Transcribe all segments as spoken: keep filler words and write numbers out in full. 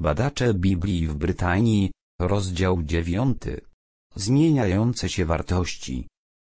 Badacze Biblii w Brytanii, rozdział dziewiąty. Zmieniające się wartości.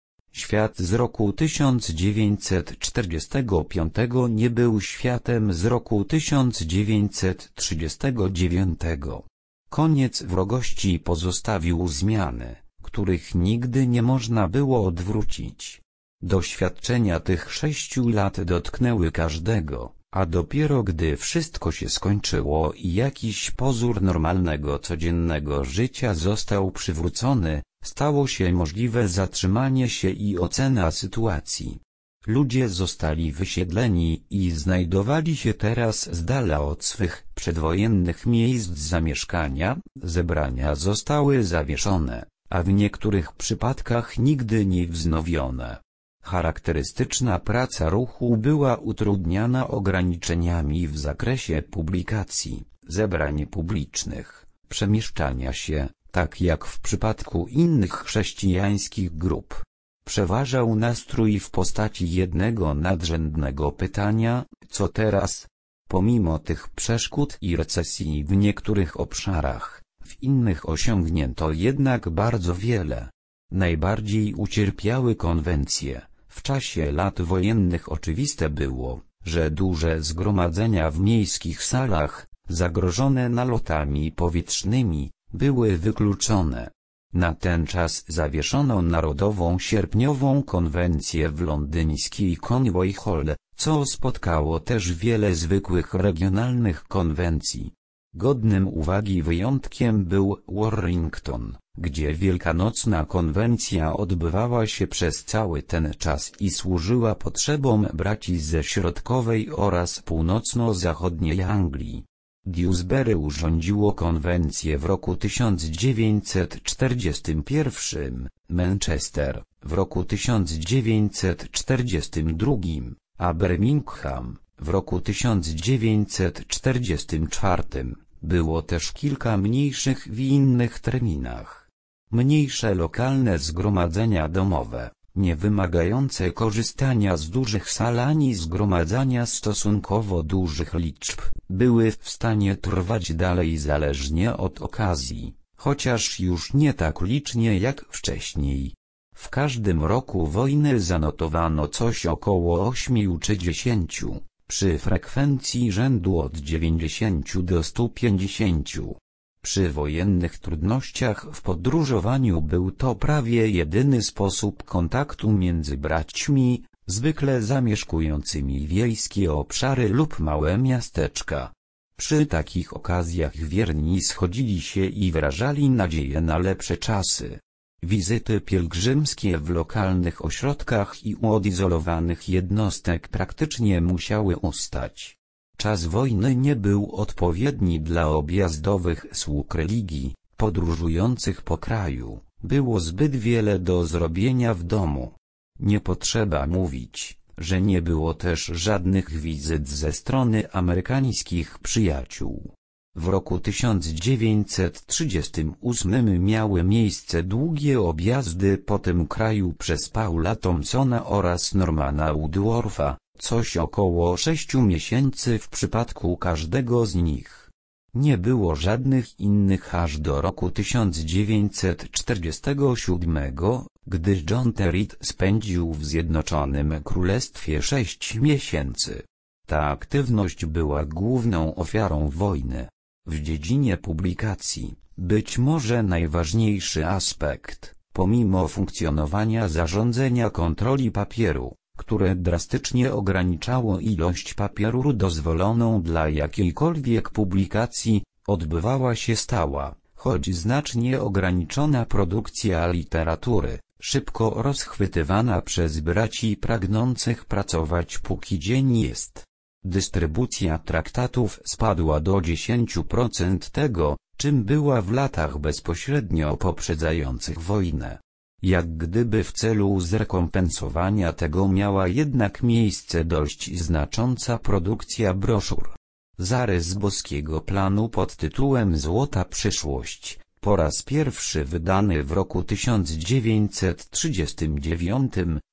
Świat z roku tysiąc dziewięćset czterdziestego piątego nie był światem z roku tysiąc dziewięćset trzydziestego dziewiątego. Koniec wrogości pozostawił zmiany, których nigdy nie można było odwrócić. Doświadczenia tych sześciu lat dotknęły każdego, a dopiero gdy wszystko się skończyło i jakiś pozór normalnego codziennego życia został przywrócony, stało się możliwe zatrzymanie się i ocena sytuacji. Ludzie zostali wysiedleni i znajdowali się teraz z dala od swych przedwojennych miejsc zamieszkania, zebrania zostały zawieszone, a w niektórych przypadkach nigdy nie wznowione. Charakterystyczna praca ruchu była utrudniana ograniczeniami w zakresie publikacji, zebrań publicznych, przemieszczania się, tak jak w przypadku innych chrześcijańskich grup. Przeważał nastrój w postaci jednego nadrzędnego pytania: co teraz? Pomimo tych przeszkód i recesji w niektórych obszarach, w innych osiągnięto jednak bardzo wiele. Najbardziej ucierpiały konwencje. W czasie lat wojennych oczywiste było, że duże zgromadzenia w miejskich salach, zagrożone nalotami powietrznymi, były wykluczone. Na ten czas zawieszono Narodową Sierpniową Konwencję w londyńskiej Conway Hall, co spotkało też wiele zwykłych regionalnych konwencji. Godnym uwagi wyjątkiem był Warrington, gdzie Wielkanocna Konwencja odbywała się przez cały ten czas i służyła potrzebom braci ze środkowej oraz północno-zachodniej Anglii. Dewsbury urządziło konwencję w roku tysiąc dziewięćset czterdziestym pierwszym, Manchester w roku tysiąc dziewięćset czterdziestym drugim, a Birmingham w roku tysiąc dziewięćset czterdziestym czwartym. Było też kilka mniejszych w innych terminach. Mniejsze lokalne zgromadzenia domowe, nie wymagające korzystania z dużych sal ani zgromadzania stosunkowo dużych liczb, były w stanie trwać dalej zależnie od okazji, chociaż już nie tak licznie jak wcześniej. W każdym roku wojny zanotowano coś około ośmiu czy dziesięciu, przy frekwencji rzędu od dziewięćdziesięciu do stu pięćdziesięciu. Przy wojennych trudnościach w podróżowaniu był to prawie jedyny sposób kontaktu między braćmi, zwykle zamieszkującymi wiejskie obszary lub małe miasteczka. Przy takich okazjach wierni schodzili się i wyrażali nadzieję na lepsze czasy. Wizyty pielgrzymskie w lokalnych ośrodkach i u odizolowanych jednostek praktycznie musiały ustać. Czas wojny nie był odpowiedni dla objazdowych sług religii, podróżujących po kraju. Było zbyt wiele do zrobienia w domu. Nie potrzeba mówić, że nie było też żadnych wizyt ze strony amerykańskich przyjaciół. W roku tysiąc dziewięćset trzydziestym ósmym miały miejsce długie objazdy po tym kraju przez Paula Thompsona oraz Normana Woodwortha, coś około sześciu miesięcy w przypadku każdego z nich. Nie było żadnych innych aż do roku tysiąc dziewięćset czterdziestego siódmego, gdy John Terry spędził w Zjednoczonym Królestwie sześć miesięcy. Ta aktywność była główną ofiarą wojny. W dziedzinie publikacji, być może najważniejszy aspekt, pomimo funkcjonowania zarządzenia kontroli papieru, które drastycznie ograniczało ilość papieru dozwoloną dla jakiejkolwiek publikacji, odbywała się stała, choć znacznie ograniczona produkcja literatury, szybko rozchwytywana przez braci pragnących pracować póki dzień jest. Dystrybucja traktatów spadła do dziesięciu procent tego, czym była w latach bezpośrednio poprzedzających wojnę. Jak gdyby w celu zrekompensowania tego miała jednak miejsce dość znacząca produkcja broszur. Zarys boskiego planu pod tytułem Złota przyszłość, po raz pierwszy wydany w roku tysiąc dziewięćset trzydziestym dziewiątym,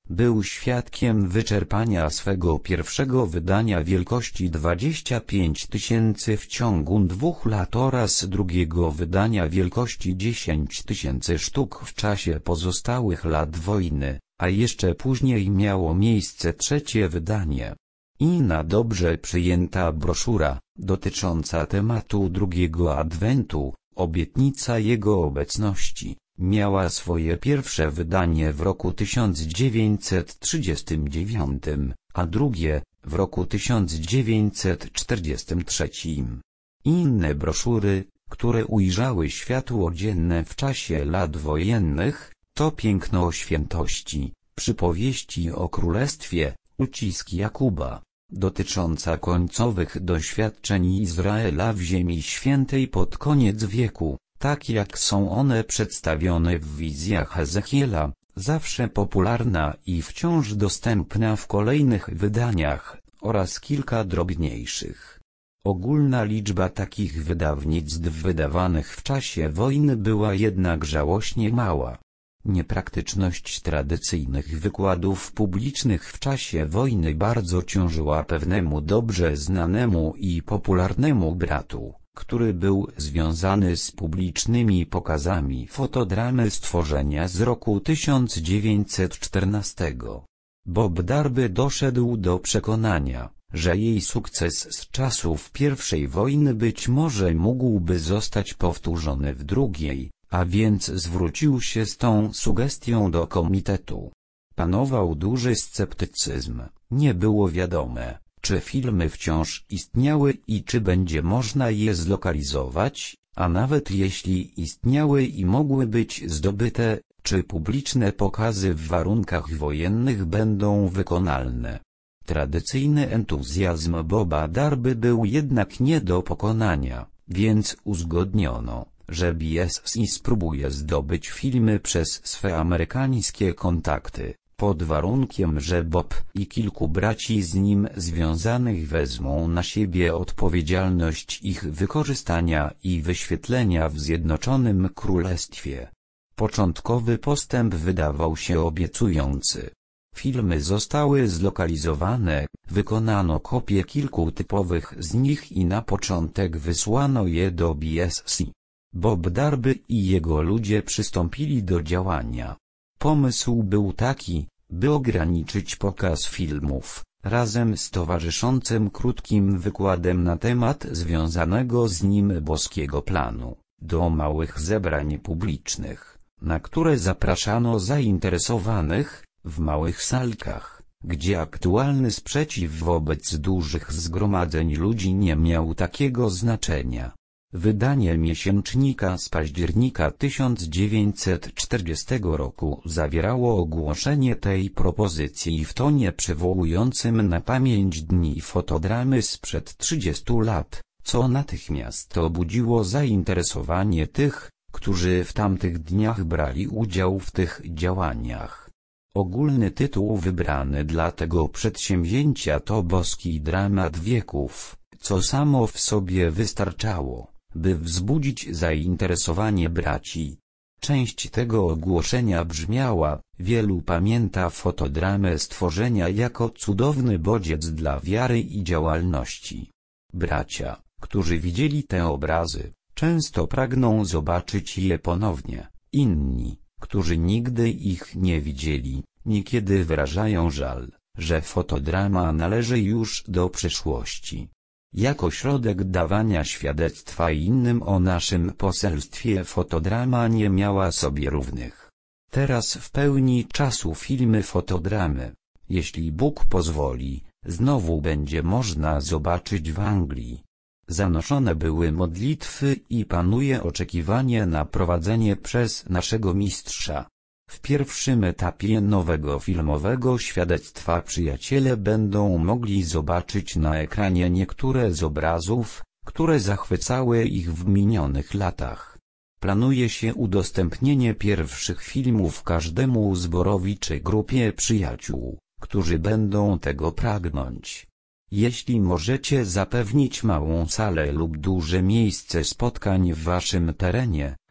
Był świadkiem wyczerpania swego pierwszego wydania wielkości dwadzieścia pięć tysięcy w ciągu dwóch lat oraz drugiego wydania wielkości dziesięć tysięcy sztuk w czasie pozostałych lat wojny, a jeszcze później miało miejsce trzecie wydanie. Inna dobrze przyjęta broszura, dotycząca tematu drugiego adwentu, obietnica jego obecności, miała swoje pierwsze wydanie w roku tysiąc dziewięćset trzydziestym dziewiątym, a drugie, w roku tysiąc dziewięćset czterdziestym trzecim. Inne broszury, które ujrzały światło dzienne w czasie lat wojennych, to Piękno o świętości, Przypowieści o królestwie, Uciski Jakuba, dotycząca końcowych doświadczeń Izraela w Ziemi Świętej pod koniec wieku, tak jak są one przedstawione w wizjach Ezechiela, zawsze popularna i wciąż dostępna w kolejnych wydaniach, oraz kilka drobniejszych. Ogólna liczba takich wydawnictw wydawanych w czasie wojny była jednak żałośnie mała. Niepraktyczność tradycyjnych wykładów publicznych w czasie wojny bardzo ciążyła pewnemu dobrze znanemu i popularnemu bratu, który był związany z publicznymi pokazami fotodramy Stworzenia z roku tysiąc dziewięćset czternastego. Bob Darby doszedł do przekonania, że jej sukces z czasów pierwszej wojny być może mógłby zostać powtórzony w drugiej, a więc zwrócił się z tą sugestią do komitetu. Panował duży sceptycyzm, nie było wiadome, czy filmy wciąż istniały i czy będzie można je zlokalizować, a nawet jeśli istniały i mogły być zdobyte, czy publiczne pokazy w warunkach wojennych będą wykonalne. Tradycyjny entuzjazm Boba Darby był jednak nie do pokonania, więc uzgodniono, że B S C spróbuje zdobyć filmy przez swe amerykańskie kontakty, pod warunkiem, że Bob i kilku braci z nim związanych wezmą na siebie odpowiedzialność ich wykorzystania i wyświetlenia w Zjednoczonym Królestwie. Początkowy postęp wydawał się obiecujący. Filmy zostały zlokalizowane, wykonano kopie kilku typowych z nich i na początek wysłano je do B S C. Bob Darby i jego ludzie przystąpili do działania. Pomysł był taki, by ograniczyć pokaz filmów, razem z towarzyszącym krótkim wykładem na temat związanego z nim boskiego planu, do małych zebrań publicznych, na które zapraszano zainteresowanych, w małych salkach, gdzie aktualny sprzeciw wobec dużych zgromadzeń ludzi nie miał takiego znaczenia. Wydanie miesięcznika z października tysiąc dziewięćset czterdziestego roku zawierało ogłoszenie tej propozycji w tonie przywołującym na pamięć dni fotodramy sprzed trzydziestu lat, co natychmiast obudziło zainteresowanie tych, którzy w tamtych dniach brali udział w tych działaniach. Ogólny tytuł wybrany dla tego przedsięwzięcia to Boski dramat wieków, co samo w sobie wystarczało, by wzbudzić zainteresowanie braci. Część tego ogłoszenia brzmiała: wielu pamięta fotodramę Stworzenia jako cudowny bodziec dla wiary i działalności. Bracia, którzy widzieli te obrazy, często pragną zobaczyć je ponownie. Inni, którzy nigdy ich nie widzieli, niekiedy wyrażają żal, że fotodrama należy już do przeszłości. Jako środek dawania świadectwa innym o naszym poselstwie fotodrama nie miała sobie równych. Teraz w pełni czasu filmy fotodramy, jeśli Bóg pozwoli, znowu będzie można zobaczyć w Anglii. Zanoszone były modlitwy i panuje oczekiwanie na prowadzenie przez naszego mistrza. W pierwszym etapie nowego filmowego świadectwa przyjaciele będą mogli zobaczyć na ekranie niektóre z obrazów, które zachwycały ich w minionych latach. Planuje się udostępnienie pierwszych filmów każdemu zborowi czy grupie przyjaciół, którzy będą tego pragnąć. Jeśli możecie zapewnić małą salę lub duże miejsce spotkań w waszym terenie,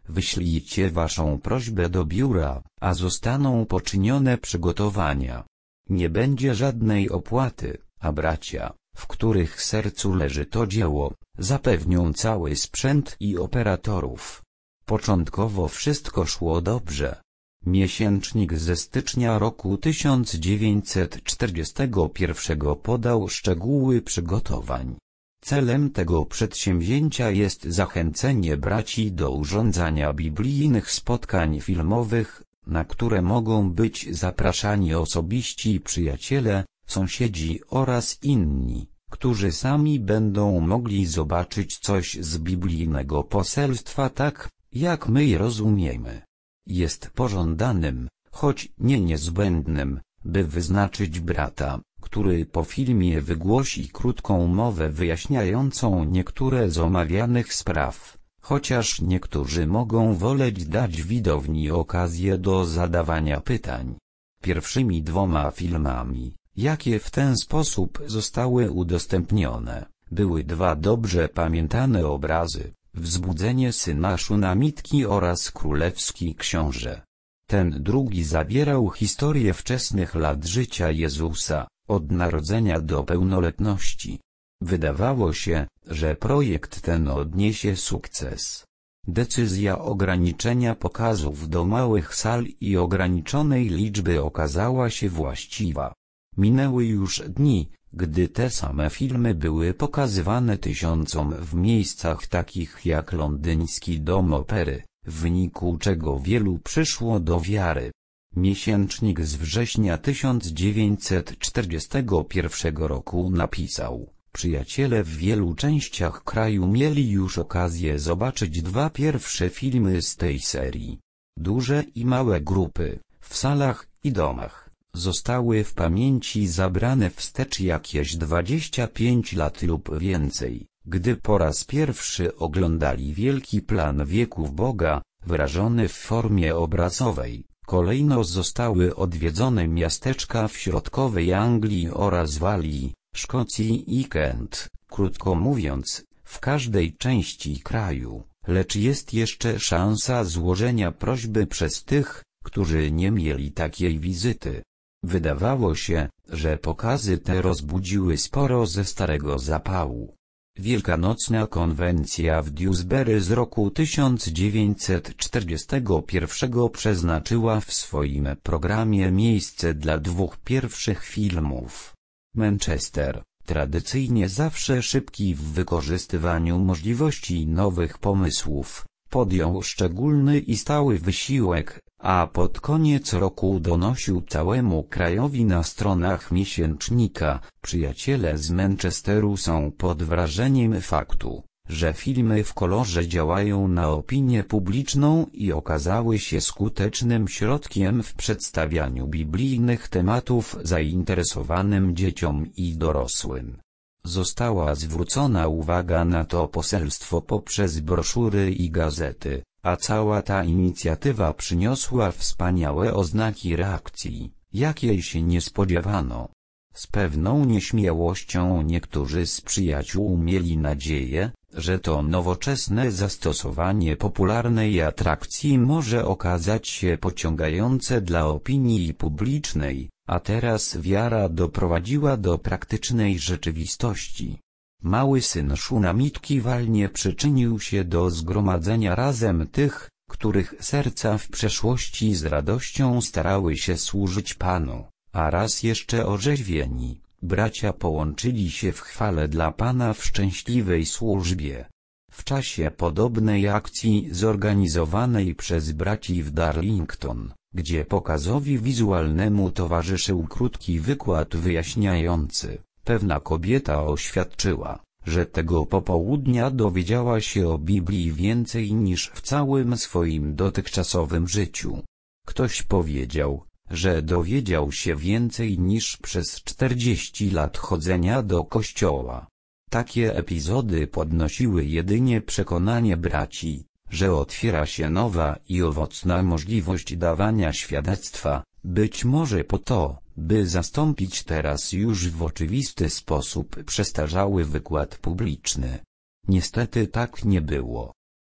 wyślijcie waszą prośbę do biura, a zostaną poczynione przygotowania. Nie będzie żadnej opłaty, a bracia, w których sercu leży to dzieło, zapewnią cały sprzęt i operatorów. Początkowo wszystko szło dobrze. Miesięcznik ze stycznia roku tysiąc dziewięćset czterdziestego pierwszego podał szczegóły przygotowań. Celem tego przedsięwzięcia jest zachęcenie braci do urządzania biblijnych spotkań filmowych, na które mogą być zapraszani osobiści przyjaciele, sąsiedzi oraz inni, którzy sami będą mogli zobaczyć coś z biblijnego poselstwa tak, jak my je rozumiemy. Jest pożądanym, choć nie niezbędnym, by wyznaczyć brata, który po filmie wygłosi krótką mowę wyjaśniającą niektóre z omawianych spraw, chociaż niektórzy mogą woleć dać widowni okazję do zadawania pytań. Pierwszymi dwoma filmami, jakie w ten sposób zostały udostępnione, były dwa dobrze pamiętane obrazy: Wzbudzenie syna Szunamitki oraz Królewski książę. Ten drugi zawierał historię wczesnych lat życia Jezusa, od narodzenia do pełnoletności. Wydawało się, że projekt ten odniesie sukces. Decyzja ograniczenia pokazów do małych sal i ograniczonej liczby okazała się właściwa. Minęły już dni, gdy te same filmy były pokazywane tysiącom w miejscach takich jak londyński Dom Opery, w wyniku czego wielu przyszło do wiary. Miesięcznik z września tysiąc dziewięćset czterdziestego pierwszego roku napisał: przyjaciele w wielu częściach kraju mieli już okazję zobaczyć dwa pierwsze filmy z tej serii. Duże i małe grupy, w salach i domach, zostały w pamięci zabrane wstecz jakieś dwadzieścia pięć lat lub więcej, gdy po raz pierwszy oglądali wielki plan wieków Boga, wyrażony w formie obrazowej. Kolejno zostały odwiedzone miasteczka w środkowej Anglii oraz Walii, Szkocji i Kent, krótko mówiąc, w każdej części kraju, lecz jest jeszcze szansa złożenia prośby przez tych, którzy nie mieli takiej wizyty. Wydawało się, że pokazy te rozbudziły sporo ze starego zapału. Wielkanocna konwencja w Dewsbury z roku tysiąc dziewięćset czterdziestego pierwszego przeznaczyła w swoim programie miejsce dla dwóch pierwszych filmów. Manchester, tradycyjnie zawsze szybki w wykorzystywaniu możliwości nowych pomysłów, podjął szczególny i stały wysiłek, a pod koniec roku donosił całemu krajowi na stronach miesięcznika: przyjaciele z Manchesteru są pod wrażeniem faktu, że filmy w kolorze działają na opinię publiczną i okazały się skutecznym środkiem w przedstawianiu biblijnych tematów zainteresowanym dzieciom i dorosłym. Została zwrócona uwaga na to poselstwo poprzez broszury i gazety, a cała ta inicjatywa przyniosła wspaniałe oznaki reakcji, jakiej się nie spodziewano. Z pewną nieśmiałością niektórzy z przyjaciół mieli nadzieję, że to nowoczesne zastosowanie popularnej atrakcji może okazać się pociągające dla opinii publicznej, a teraz wiara doprowadziła do praktycznej rzeczywistości. Mały syn Szunamitki walnie przyczynił się do zgromadzenia razem tych, których serca w przeszłości z radością starały się służyć Panu, a raz jeszcze orzeźwieni, bracia połączyli się w chwale dla Pana w szczęśliwej służbie. W czasie podobnej akcji zorganizowanej przez braci w Darlington, gdzie pokazowi wizualnemu towarzyszył krótki wykład wyjaśniający, pewna kobieta oświadczyła, że tego popołudnia dowiedziała się o Biblii więcej niż w całym swoim dotychczasowym życiu. Ktoś powiedział, że dowiedział się więcej niż przez czterdzieści lat chodzenia do kościoła. Takie epizody podnosiły jedynie przekonanie braci, że otwiera się nowa i owocna możliwość dawania świadectwa, być może po to, by zastąpić teraz już w oczywisty sposób przestarzały wykład publiczny. Niestety tak nie było.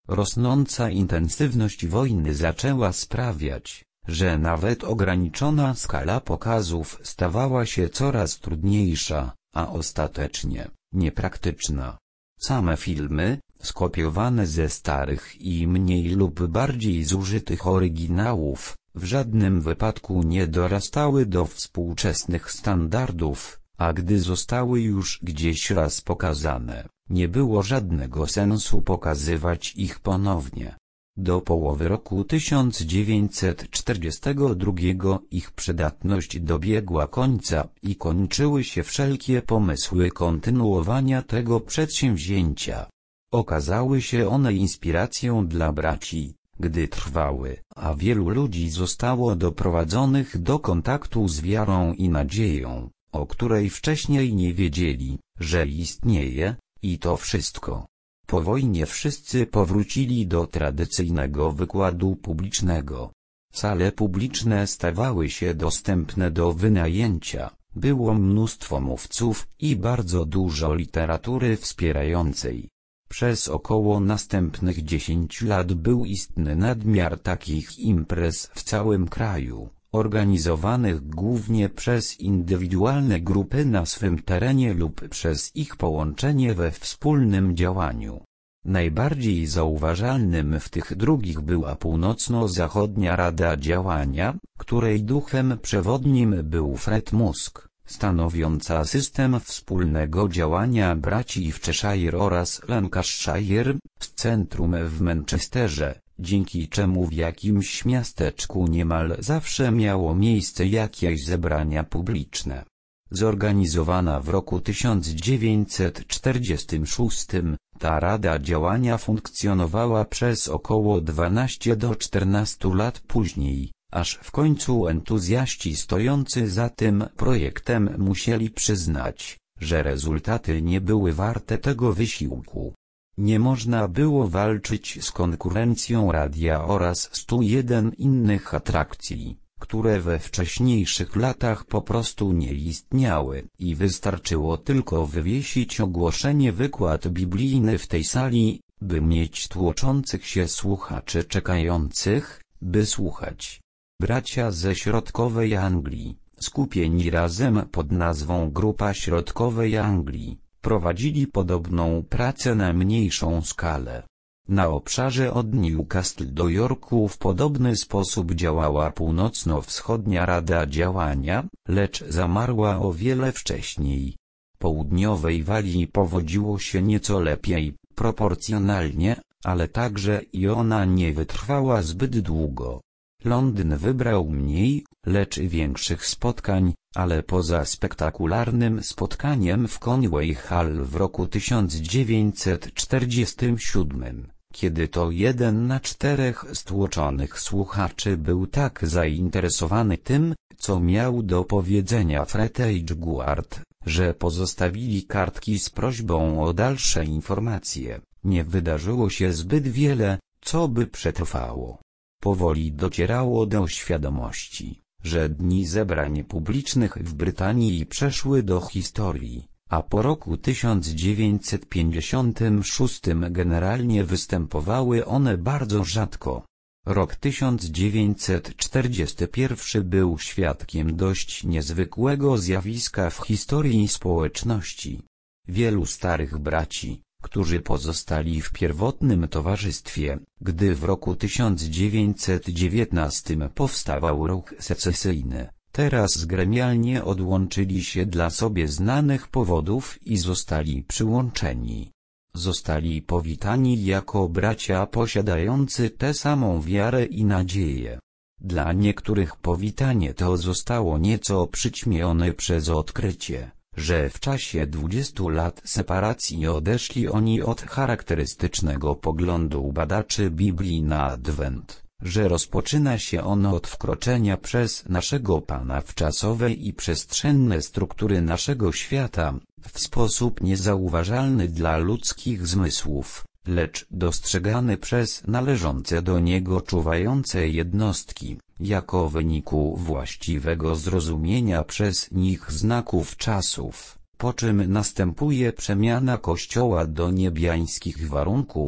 Rosnąca intensywność wojny zaczęła sprawiać, że nawet ograniczona skala pokazów stawała się coraz trudniejsza, a ostatecznie niepraktyczna. Same filmy, skopiowane ze starych i mniej lub bardziej zużytych oryginałów, w żadnym wypadku nie dorastały do współczesnych standardów, a gdy zostały już gdzieś raz pokazane, nie było żadnego sensu pokazywać ich ponownie. Do połowy roku tysiąc dziewięćset czterdziestego drugiego ich przydatność dobiegła końca i kończyły się wszelkie pomysły kontynuowania tego przedsięwzięcia. Okazały się one inspiracją dla braci, gdy trwały, a wielu ludzi zostało doprowadzonych do kontaktu z wiarą i nadzieją, o której wcześniej nie wiedzieli, że istnieje, i to wszystko. Po wojnie wszyscy powrócili do tradycyjnego wykładu publicznego. Sale publiczne stawały się dostępne do wynajęcia, było mnóstwo mówców i bardzo dużo literatury wspierającej. Przez około następnych dziesięć lat był istny nadmiar takich imprez w całym kraju, organizowanych głównie przez indywidualne grupy na swym terenie lub przez ich połączenie we wspólnym działaniu. Najbardziej zauważalnym w tych drugich była Północno-Zachodnia Rada Działania, której duchem przewodnim był Fred Musk, stanowiąca system wspólnego działania braci w Cheshire oraz Lancashire, z centrum w Manchesterze, dzięki czemu w jakimś miasteczku niemal zawsze miało miejsce jakieś zebrania publiczne. Zorganizowana w roku tysiąc dziewięćset czterdziestym szóstym, ta Rada Działania funkcjonowała przez około dwanaście do czternastu lat później, aż w końcu entuzjaści stojący za tym projektem musieli przyznać, że rezultaty nie były warte tego wysiłku. Nie można było walczyć z konkurencją radia oraz stu jeden innych atrakcji, które we wcześniejszych latach po prostu nie istniały i wystarczyło tylko wywiesić ogłoszenie wykład biblijny w tej sali, by mieć tłoczących się słuchaczy czekających, by słuchać. Bracia ze środkowej Anglii, skupieni razem pod nazwą Grupa Środkowej Anglii, prowadzili podobną pracę na mniejszą skalę. Na obszarze od Newcastle do Yorku w podobny sposób działała Północno-Wschodnia Rada Działania, lecz zamarła o wiele wcześniej. Południowej Walii powodziło się nieco lepiej, proporcjonalnie, ale także i ona nie wytrwała zbyt długo. Londyn wybrał mniej, lecz większych spotkań, ale poza spektakularnym spotkaniem w Conway Hall w roku tysiąc dziewięćset czterdziestym siódmym, kiedy to jeden na czterech stłoczonych słuchaczy był tak zainteresowany tym, co miał do powiedzenia Fred Edgeworth, że pozostawili kartki z prośbą o dalsze informacje, nie wydarzyło się zbyt wiele, co by przetrwało. Powoli docierało do świadomości, że dni zebrań publicznych w Brytanii przeszły do historii, a po roku tysiąc dziewięćset pięćdziesiątym szóstym generalnie występowały one bardzo rzadko. Rok tysiąc dziewięćset czterdziesty pierwszy był świadkiem dość niezwykłego zjawiska w historii społeczności. Wielu starych braci, którzy pozostali w pierwotnym towarzystwie, gdy w roku tysiąc dziewięćset dziewiętnastym powstawał ruch secesyjny, teraz gremialnie odłączyli się dla sobie znanych powodów i zostali przyłączeni. Zostali powitani jako bracia posiadający tę samą wiarę i nadzieję. Dla niektórych powitanie to zostało nieco przyćmione przez odkrycie, że w czasie dwudziestu lat separacji odeszli oni od charakterystycznego poglądu badaczy Biblii na Adwent, że rozpoczyna się ono od wkroczenia przez naszego Pana w czasowe i przestrzenne struktury naszego świata, w sposób niezauważalny dla ludzkich zmysłów, lecz dostrzegany przez należące do niego czuwające jednostki, jako wyniku właściwego zrozumienia przez nich znaków czasów, po czym następuje przemiana Kościoła do niebiańskich warunków,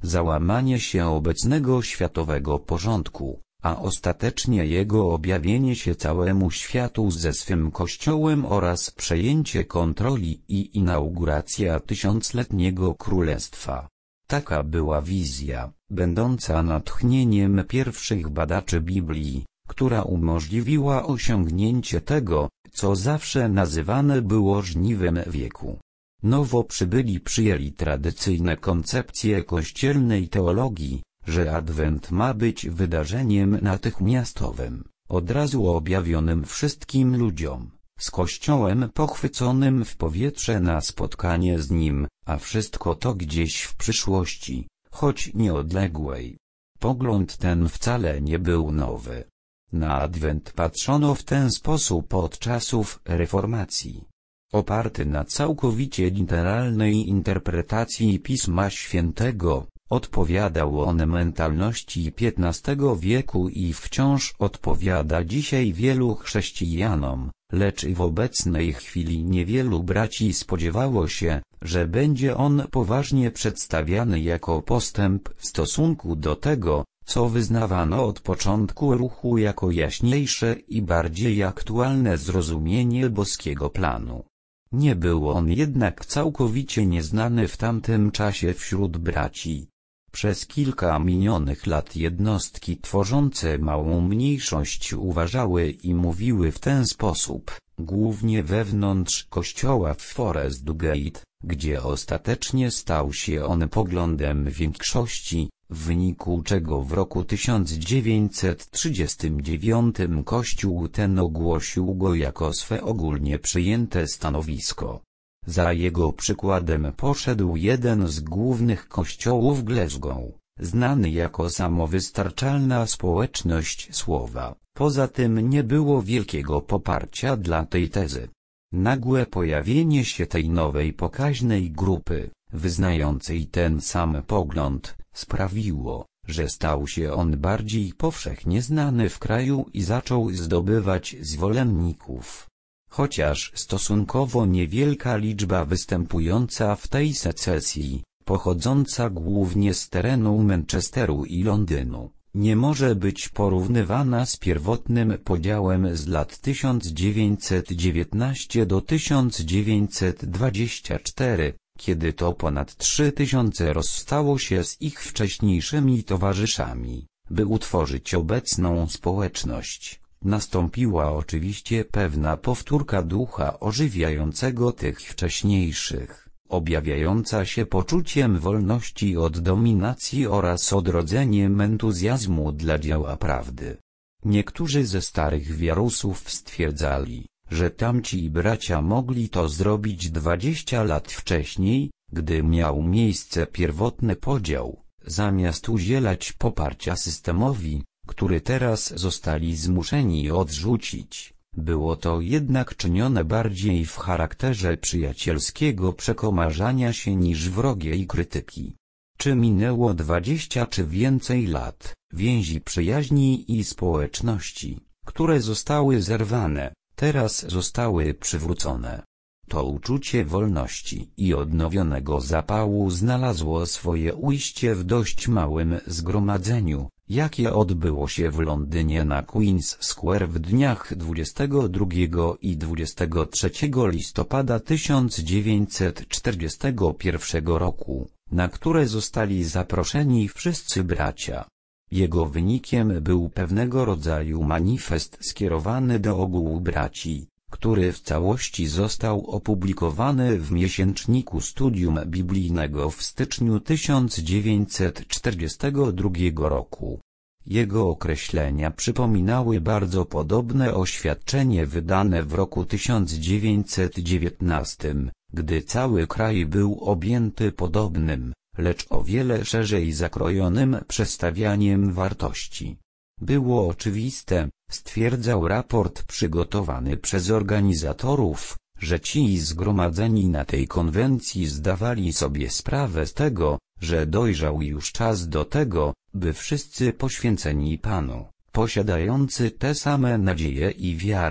załamanie się obecnego światowego porządku, a ostatecznie jego objawienie się całemu światu ze swym Kościołem oraz przejęcie kontroli i inauguracja tysiącletniego królestwa. Taka była wizja, będąca natchnieniem pierwszych badaczy Biblii, która umożliwiła osiągnięcie tego, co zawsze nazywane było żniwem wieku. Nowo przybyli przyjęli tradycyjne koncepcje kościelnej teologii, że Adwent ma być wydarzeniem natychmiastowym, od razu objawionym wszystkim ludziom, z Kościołem pochwyconym w powietrze na spotkanie z Nim, a wszystko to gdzieś w przyszłości, choć nieodległej. Pogląd ten wcale nie był nowy. Na Adwent patrzono w ten sposób od czasów Reformacji. Oparty na całkowicie literalnej interpretacji Pisma Świętego, odpowiadał on mentalności piętnastego wieku i wciąż odpowiada dzisiaj wielu chrześcijanom, lecz w obecnej chwili niewielu braci spodziewało się, że będzie on poważnie przedstawiany jako postęp w stosunku do tego, co wyznawano od początku ruchu jako jaśniejsze i bardziej aktualne zrozumienie boskiego planu. Nie był on jednak całkowicie nieznany w tamtym czasie wśród braci. Przez kilka minionych lat jednostki tworzące małą mniejszość uważały i mówiły w ten sposób, głównie wewnątrz kościoła w Forest Gate, gdzie ostatecznie stał się on poglądem większości, w wyniku czego w roku tysiąc dziewięćset trzydziestym dziewiątym Kościół ten ogłosił go jako swe ogólnie przyjęte stanowisko. Za jego przykładem poszedł jeden z głównych kościołów Glasgow, znany jako samowystarczalna społeczność słowa. Poza tym nie było wielkiego poparcia dla tej tezy. Nagłe pojawienie się tej nowej pokaźnej grupy, wyznającej ten sam pogląd, sprawiło, że stał się on bardziej powszechnie znany w kraju i zaczął zdobywać zwolenników. Chociaż stosunkowo niewielka liczba występująca w tej secesji, pochodząca głównie z terenu Manchesteru i Londynu, nie może być porównywana z pierwotnym podziałem z lat tysiąc dziewięćset dziewiętnasty do tysiąc dziewięćset dwudziestego czwartego, kiedy to ponad trzy tysiące rozstało się z ich wcześniejszymi towarzyszami, by utworzyć obecną społeczność. Nastąpiła oczywiście pewna powtórka ducha ożywiającego tych wcześniejszych, objawiająca się poczuciem wolności od dominacji oraz odrodzeniem entuzjazmu dla dzieła prawdy. Niektórzy ze starych wiarusów stwierdzali, że tamci bracia mogli to zrobić dwadzieścia lat wcześniej, gdy miał miejsce pierwotny podział, zamiast udzielać poparcia systemowi, który teraz zostali zmuszeni odrzucić. Było to jednak czynione bardziej w charakterze przyjacielskiego przekomarzania się niż wrogiej krytyki. Czy minęło dwadzieścia czy więcej lat, więzi przyjaźni i społeczności, które zostały zerwane, teraz zostały przywrócone. To uczucie wolności i odnowionego zapału znalazło swoje ujście w dość małym zgromadzeniu, jakie odbyło się w Londynie na Queen's Square w dniach dwudziestego drugiego i dwudziestego trzeciego listopada tysiąc dziewięćset czterdziestego pierwszego roku, na które zostali zaproszeni wszyscy bracia. Jego wynikiem był pewnego rodzaju manifest skierowany do ogółu braci, który w całości został opublikowany w miesięczniku Studium Biblijnego w styczniu tysiąc dziewięćset czterdziestego drugiego roku. Jego określenia przypominały bardzo podobne oświadczenie wydane w roku tysiąc dziewięćset dziewiętnastym, gdy cały kraj był objęty podobnym, lecz o wiele szerzej zakrojonym przedstawianiem wartości. Było oczywiste, stwierdzał raport przygotowany przez organizatorów, że ci zgromadzeni na tej konwencji zdawali sobie sprawę z tego, że dojrzał już czas do tego, by wszyscy poświęceni Panu, posiadający te same nadzieje i wiarę,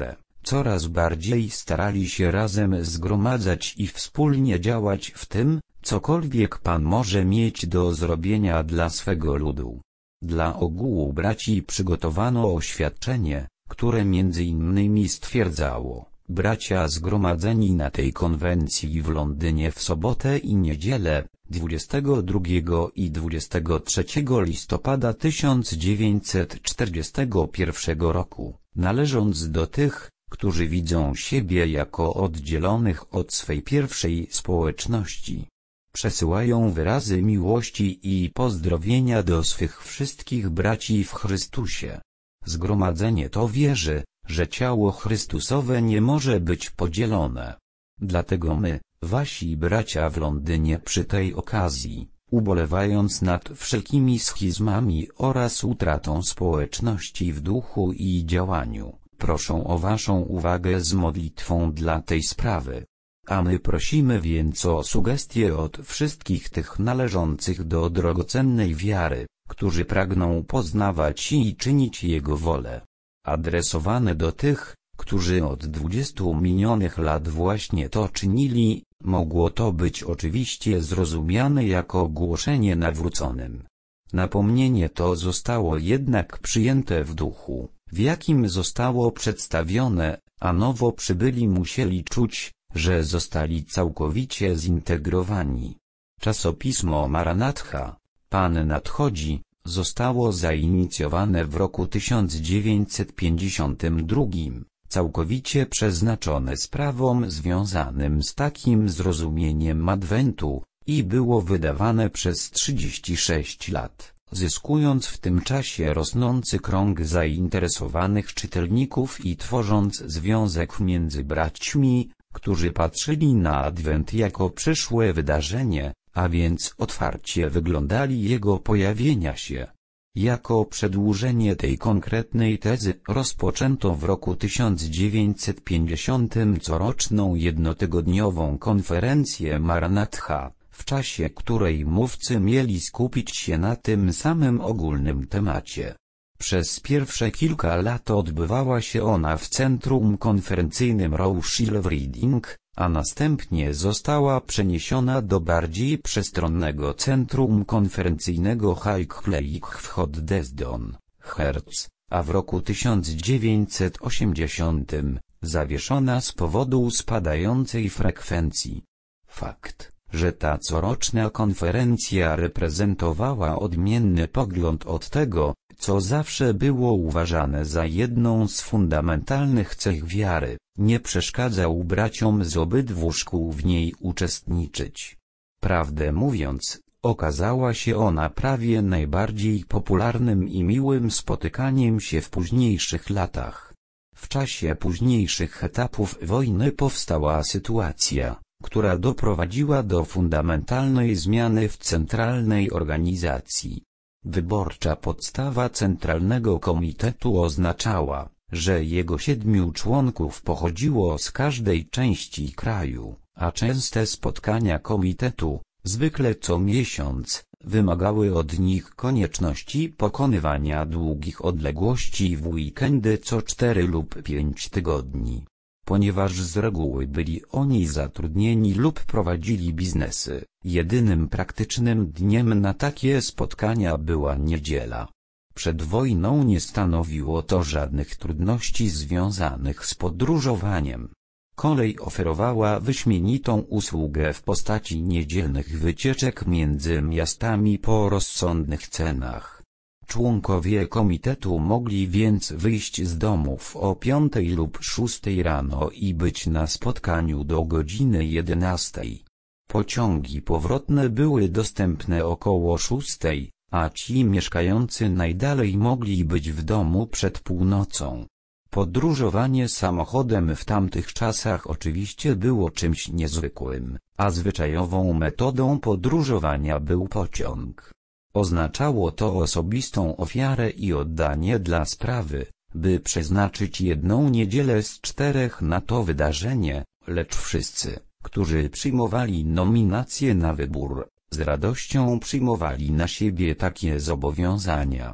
coraz bardziej starali się razem zgromadzać i wspólnie działać w tym, cokolwiek Pan może mieć do zrobienia dla swego ludu. Dla ogółu braci przygotowano oświadczenie, które między innymi stwierdzało: bracia zgromadzeni na tej konwencji w Londynie w sobotę i niedzielę, dwudziestego drugiego i dwudziestego trzeciego listopada tysiąc dziewięćset czterdziestego pierwszego roku, należąc do tych, którzy widzą siebie jako oddzielonych od swej pierwszej społeczności, przesyłają wyrazy miłości i pozdrowienia do swych wszystkich braci w Chrystusie. Zgromadzenie to wierzy, że ciało Chrystusowe nie może być podzielone. Dlatego my, wasi bracia w Londynie, przy tej okazji, ubolewając nad wszelkimi schizmami oraz utratą społeczności w duchu i działaniu, proszą o waszą uwagę z modlitwą dla tej sprawy. A my prosimy więc o sugestie od wszystkich tych należących do drogocennej wiary, którzy pragną poznawać i czynić Jego wolę. Adresowane do tych, którzy od dwudziestu minionych lat właśnie to czynili, mogło to być oczywiście zrozumiane jako głoszenie nawróconym. Napomnienie to zostało jednak przyjęte w duchu, w jakim zostało przedstawione, a nowo przybyli musieli czuć, że zostali całkowicie zintegrowani. Czasopismo Maranatha, Pan nadchodzi, zostało zainicjowane w roku tysiąc dziewięćset pięćdziesiątym drugim, całkowicie przeznaczone sprawom związanym z takim zrozumieniem Adwentu, i było wydawane przez trzydzieści sześć lat, zyskując w tym czasie rosnący krąg zainteresowanych czytelników i tworząc związek między braćmi, którzy patrzyli na Adwent jako przyszłe wydarzenie, a więc otwarcie wyglądali jego pojawienia się. Jako przedłużenie tej konkretnej tezy rozpoczęto w roku tysiąc dziewięćset pięćdziesiątym coroczną jednotygodniową konferencję Maranatha, w czasie której mówcy mieli skupić się na tym samym ogólnym temacie. Przez pierwsze kilka lat odbywała się ona w centrum konferencyjnym Rothschild Reading, a następnie została przeniesiona do bardziej przestronnego centrum konferencyjnego Highclere w Hoddesdon, Herts, a w roku tysiąc dziewięćset osiemdziesiątym zawieszona z powodu spadającej frekwencji. Fakt, że ta coroczna konferencja reprezentowała odmienny pogląd od tego, co zawsze było uważane za jedną z fundamentalnych cech wiary, nie przeszkadzał braciom z obydwu szkół w niej uczestniczyć. Prawdę mówiąc, okazała się ona prawie najbardziej popularnym i miłym spotykaniem się w późniejszych latach. W czasie późniejszych etapów wojny powstała sytuacja, która doprowadziła do fundamentalnej zmiany w centralnej organizacji. Wyborcza podstawa Centralnego Komitetu oznaczała, że jego siedmiu członków pochodziło z każdej części kraju, a częste spotkania komitetu, zwykle co miesiąc, wymagały od nich konieczności pokonywania długich odległości w weekendy co cztery lub pięć tygodni. Ponieważ z reguły byli oni zatrudnieni lub prowadzili biznesy, jedynym praktycznym dniem na takie spotkania była niedziela. Przed wojną nie stanowiło to żadnych trudności związanych z podróżowaniem. Kolej oferowała wyśmienitą usługę w postaci niedzielnych wycieczek między miastami po rozsądnych cenach. Członkowie komitetu mogli więc wyjść z domów o piątej lub szóstej rano i być na spotkaniu do godziny jedenastej. Pociągi powrotne były dostępne około szóstej, a ci mieszkający najdalej mogli być w domu przed północą. Podróżowanie samochodem w tamtych czasach oczywiście było czymś niezwykłym, a zwyczajową metodą podróżowania był pociąg. Oznaczało to osobistą ofiarę i oddanie dla sprawy, by przeznaczyć jedną niedzielę z czterech na to wydarzenie, lecz wszyscy, którzy przyjmowali nominacje na wybór, z radością przyjmowali na siebie takie zobowiązania.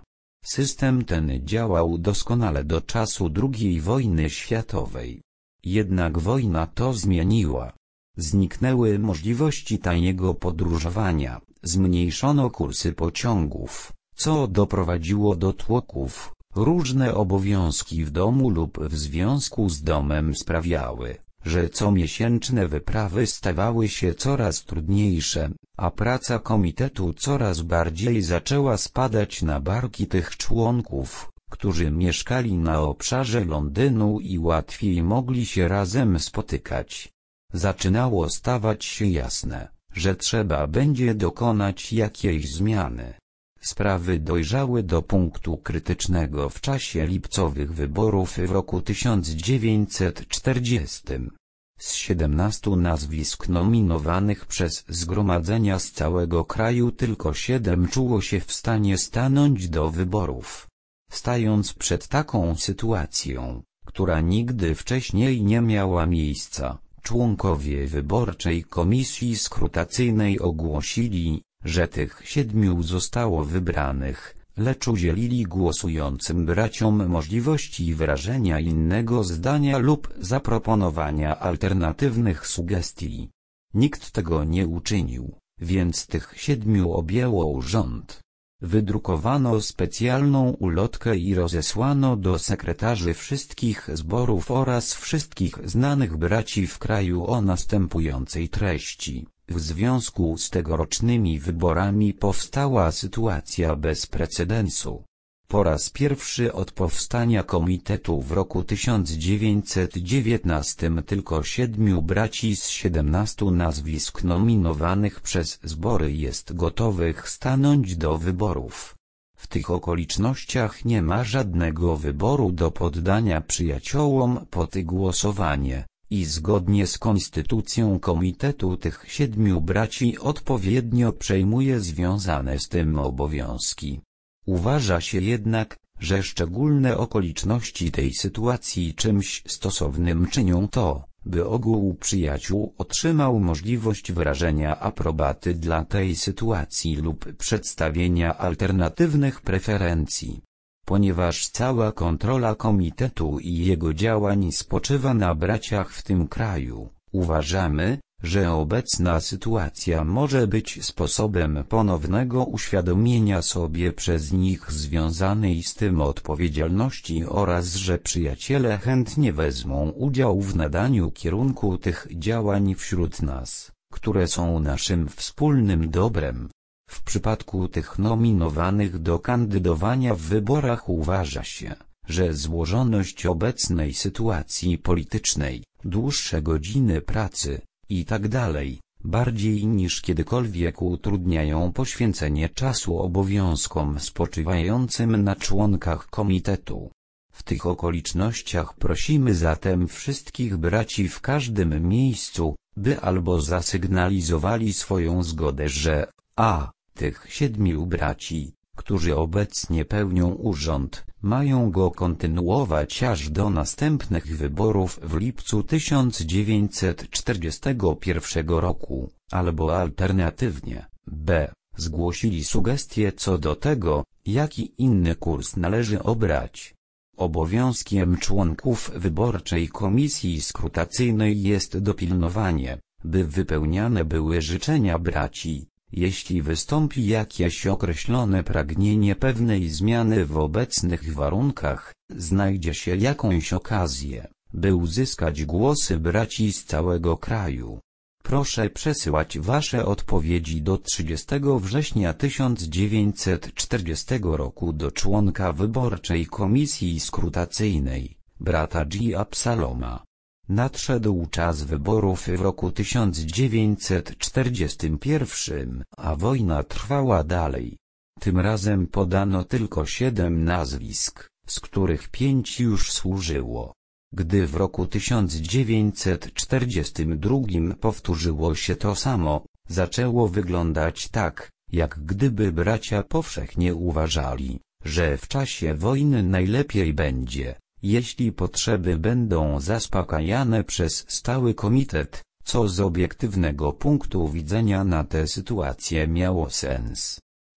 System ten działał doskonale do czasu drugiej wojny światowej. Jednak wojna to zmieniła. Zniknęły możliwości taniego podróżowania, zmniejszono kursy pociągów, co doprowadziło do tłoków. Różne obowiązki w domu lub w związku z domem sprawiały, że comiesięczne wyprawy stawały się coraz trudniejsze, a praca komitetu coraz bardziej zaczęła spadać na barki tych członków, którzy mieszkali na obszarze Londynu i łatwiej mogli się razem spotykać. Zaczynało stawać się jasne, że trzeba będzie dokonać jakiejś zmiany. Sprawy dojrzały do punktu krytycznego w czasie lipcowych wyborów w roku tysiąc dziewięćset czterdziestym. Z siedemnastu nazwisk nominowanych przez zgromadzenia z całego kraju tylko siedem czuło się w stanie stanąć do wyborów. Stając przed taką sytuacją, która nigdy wcześniej nie miała miejsca, członkowie wyborczej komisji skrutacyjnej ogłosili, że tych siedmiu zostało wybranych, lecz udzielili głosującym braciom możliwości wyrażenia innego zdania lub zaproponowania alternatywnych sugestii. Nikt tego nie uczynił, więc tych siedmiu objęło urząd. Wydrukowano specjalną ulotkę i rozesłano do sekretarzy wszystkich zborów oraz wszystkich znanych braci w kraju o następującej treści. W związku z tegorocznymi wyborami powstała sytuacja bez precedensu. Po raz pierwszy od powstania komitetu w roku tysiąc dziewięćset dziewiętnastym tylko siedmiu braci z siedemnastu nazwisk nominowanych przez zbory jest gotowych stanąć do wyborów. W tych okolicznościach nie ma żadnego wyboru do poddania przyjaciołom pod głosowanie. I zgodnie z konstytucją komitetu tych siedmiu braci odpowiednio przejmuje związane z tym obowiązki. Uważa się jednak, że szczególne okoliczności tej sytuacji czymś stosownym czynią to, by ogół przyjaciół otrzymał możliwość wyrażenia aprobaty dla tej sytuacji lub przedstawienia alternatywnych preferencji. Ponieważ cała kontrola komitetu i jego działań spoczywa na braciach w tym kraju, uważamy, że obecna sytuacja może być sposobem ponownego uświadomienia sobie przez nich związanej z tym odpowiedzialności oraz że przyjaciele chętnie wezmą udział w nadaniu kierunku tych działań wśród nas, które są naszym wspólnym dobrem. W przypadku tych nominowanych do kandydowania w wyborach uważa się, że złożoność obecnej sytuacji politycznej, dłuższe godziny pracy itd. bardziej niż kiedykolwiek utrudniają poświęcenie czasu obowiązkom spoczywającym na członkach komitetu. W tych okolicznościach prosimy zatem wszystkich braci w każdym miejscu, by albo zasygnalizowali swoją zgodę, że a. tych siedmiu braci, którzy obecnie pełnią urząd, mają go kontynuować aż do następnych wyborów w lipcu tysiąc dziewięćset czterdziestego pierwszego roku, albo alternatywnie, b. zgłosili sugestie co do tego, jaki inny kurs należy obrać. Obowiązkiem członków wyborczej komisji skrutacyjnej jest dopilnowanie, by wypełniane były życzenia braci. Jeśli wystąpi jakieś określone pragnienie pewnej zmiany w obecnych warunkach, znajdzie się jakąś okazję, by uzyskać głosy braci z całego kraju. Proszę przesyłać Wasze odpowiedzi do trzydziestego września tysiąc dziewięćset czterdziestego roku do członka wyborczej komisji skrutacyjnej, brata G. Absaloma. Nadszedł czas wyborów w roku tysiąc dziewięćset czterdziestym pierwszym, a wojna trwała dalej. Tym razem podano tylko siedem nazwisk, z których pięć już służyło. Gdy w roku tysiąc dziewięćset czterdziestym drugim powtórzyło się to samo, zaczęło wyglądać tak, jak gdyby bracia powszechnie uważali, że w czasie wojny najlepiej będzie, jeśli potrzeby będą zaspokajane przez stały komitet, co z obiektywnego punktu widzenia na tę sytuację miało sens.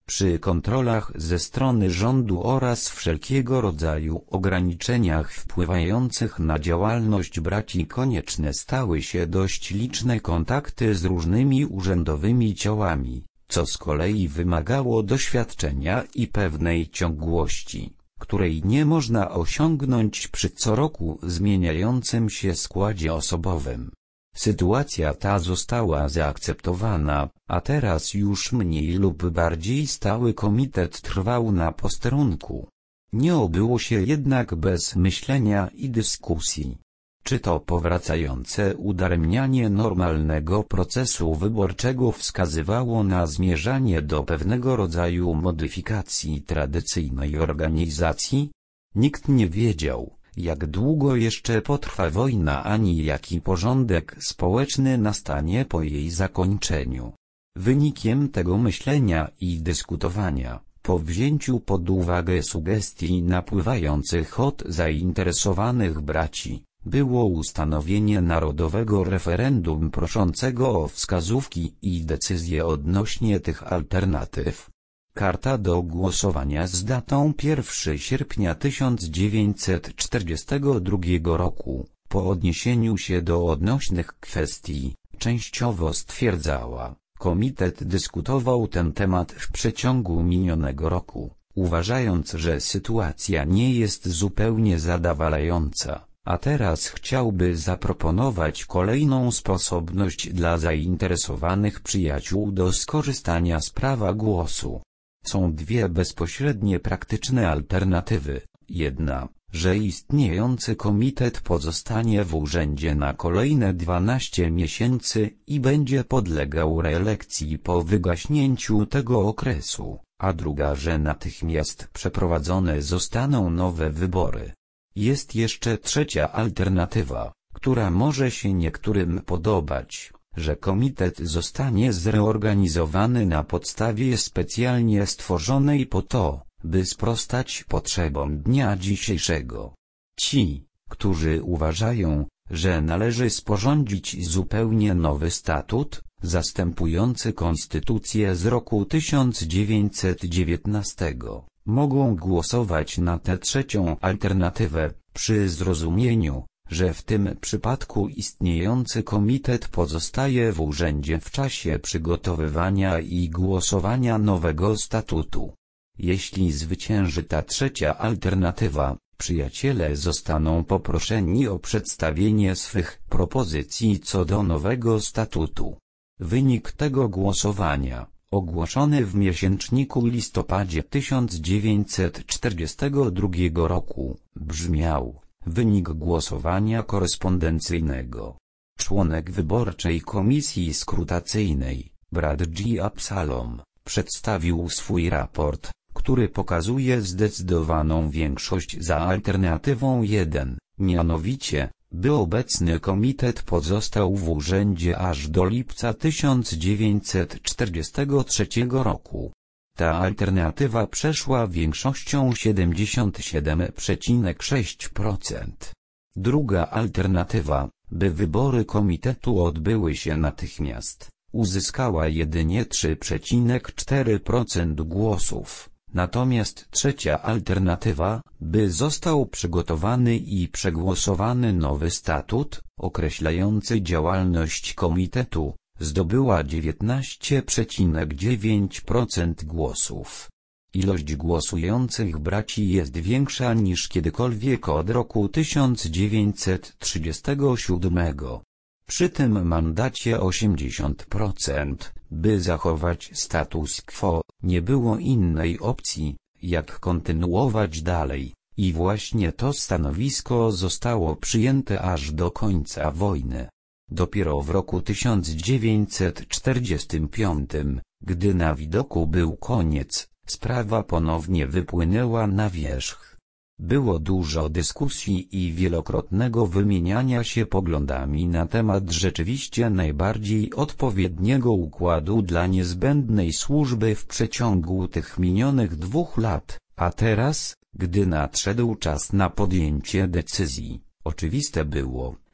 Przy kontrolach ze strony rządu oraz wszelkiego rodzaju ograniczeniach wpływających na działalność braci konieczne stały się dość liczne kontakty z różnymi urzędowymi ciałami, co z kolei wymagało doświadczenia i pewnej ciągłości, której nie można osiągnąć przy co roku zmieniającym się składzie osobowym. Sytuacja ta została zaakceptowana, a teraz już mniej lub bardziej stały komitet trwał na posterunku. Nie obyło się jednak bez myślenia i dyskusji. Czy to powracające udaremnianie normalnego procesu wyborczego wskazywało na zmierzanie do pewnego rodzaju modyfikacji tradycyjnej organizacji? Nikt nie wiedział, jak długo jeszcze potrwa wojna ani jaki porządek społeczny nastanie po jej zakończeniu. Wynikiem tego myślenia i dyskutowania, po wzięciu pod uwagę sugestii napływających od zainteresowanych braci, było ustanowienie narodowego referendum proszącego o wskazówki i decyzje odnośnie tych alternatyw. Karta do głosowania z datą pierwszego sierpnia tysiąc dziewięćset czterdziestego drugiego roku, po odniesieniu się do odnośnych kwestii, częściowo stwierdzała: komitet dyskutował ten temat w przeciągu minionego roku, uważając, że sytuacja nie jest zupełnie zadowalająca, a teraz chciałby zaproponować kolejną sposobność dla zainteresowanych przyjaciół do skorzystania z prawa głosu. Są dwie bezpośrednie praktyczne alternatywy. Jedna, że istniejący komitet pozostanie w urzędzie na kolejne dwanaście miesięcy i będzie podlegał reelekcji po wygaśnięciu tego okresu, a druga, że natychmiast przeprowadzone zostaną nowe wybory. Jest jeszcze trzecia alternatywa, która może się niektórym podobać, że komitet zostanie zreorganizowany na podstawie specjalnie stworzonej po to, by sprostać potrzebom dnia dzisiejszego. Ci, którzy uważają, że należy sporządzić zupełnie nowy statut, zastępujący konstytucję z roku tysiąc dziewięćset dziewiętnastego, mogą głosować na tę trzecią alternatywę, przy zrozumieniu, że w tym przypadku istniejący komitet pozostaje w urzędzie w czasie przygotowywania i głosowania nowego statutu. Jeśli zwycięży ta trzecia alternatywa, przyjaciele zostaną poproszeni o przedstawienie swych propozycji co do nowego statutu. Wynik tego głosowania, ogłoszony w miesięczniku listopadzie tysiąc dziewięćset czterdziestego drugiego roku, brzmiał: wynik głosowania korespondencyjnego. Członek wyborczej komisji skrutacyjnej, brat G. Absalom, przedstawił swój raport, który pokazuje zdecydowaną większość za alternatywą jeden, mianowicie, by obecny komitet pozostał w urzędzie aż do lipca tysiąc dziewięćset czterdziestego trzeciego roku. Ta alternatywa przeszła większością siedemdziesiąt siedem przecinek sześć procent. Druga alternatywa, by wybory komitetu odbyły się natychmiast, uzyskała jedynie trzy przecinek cztery procent głosów. Natomiast trzecia alternatywa, by został przygotowany i przegłosowany nowy statut, określający działalność komitetu, zdobyła dziewiętnaście przecinek dziewięć procent głosów. Ilość głosujących braci jest większa niż kiedykolwiek od roku tysiąc dziewięćset trzydziestego siódmego. Przy tym mandacie osiemdziesiąt procent, by zachować status quo, nie było innej opcji, jak kontynuować dalej, i właśnie to stanowisko zostało przyjęte aż do końca wojny. Dopiero w roku tysiąc dziewięćset czterdziestym piątym, gdy na widoku był koniec, sprawa ponownie wypłynęła na wierzch. Było dużo dyskusji i wielokrotnego wymieniania się poglądami na temat rzeczywiście najbardziej odpowiedniego układu dla niezbędnej służby w przeciągu tych minionych dwóch lat, a teraz, gdy nadszedł czas na podjęcie decyzji, oczywiste było,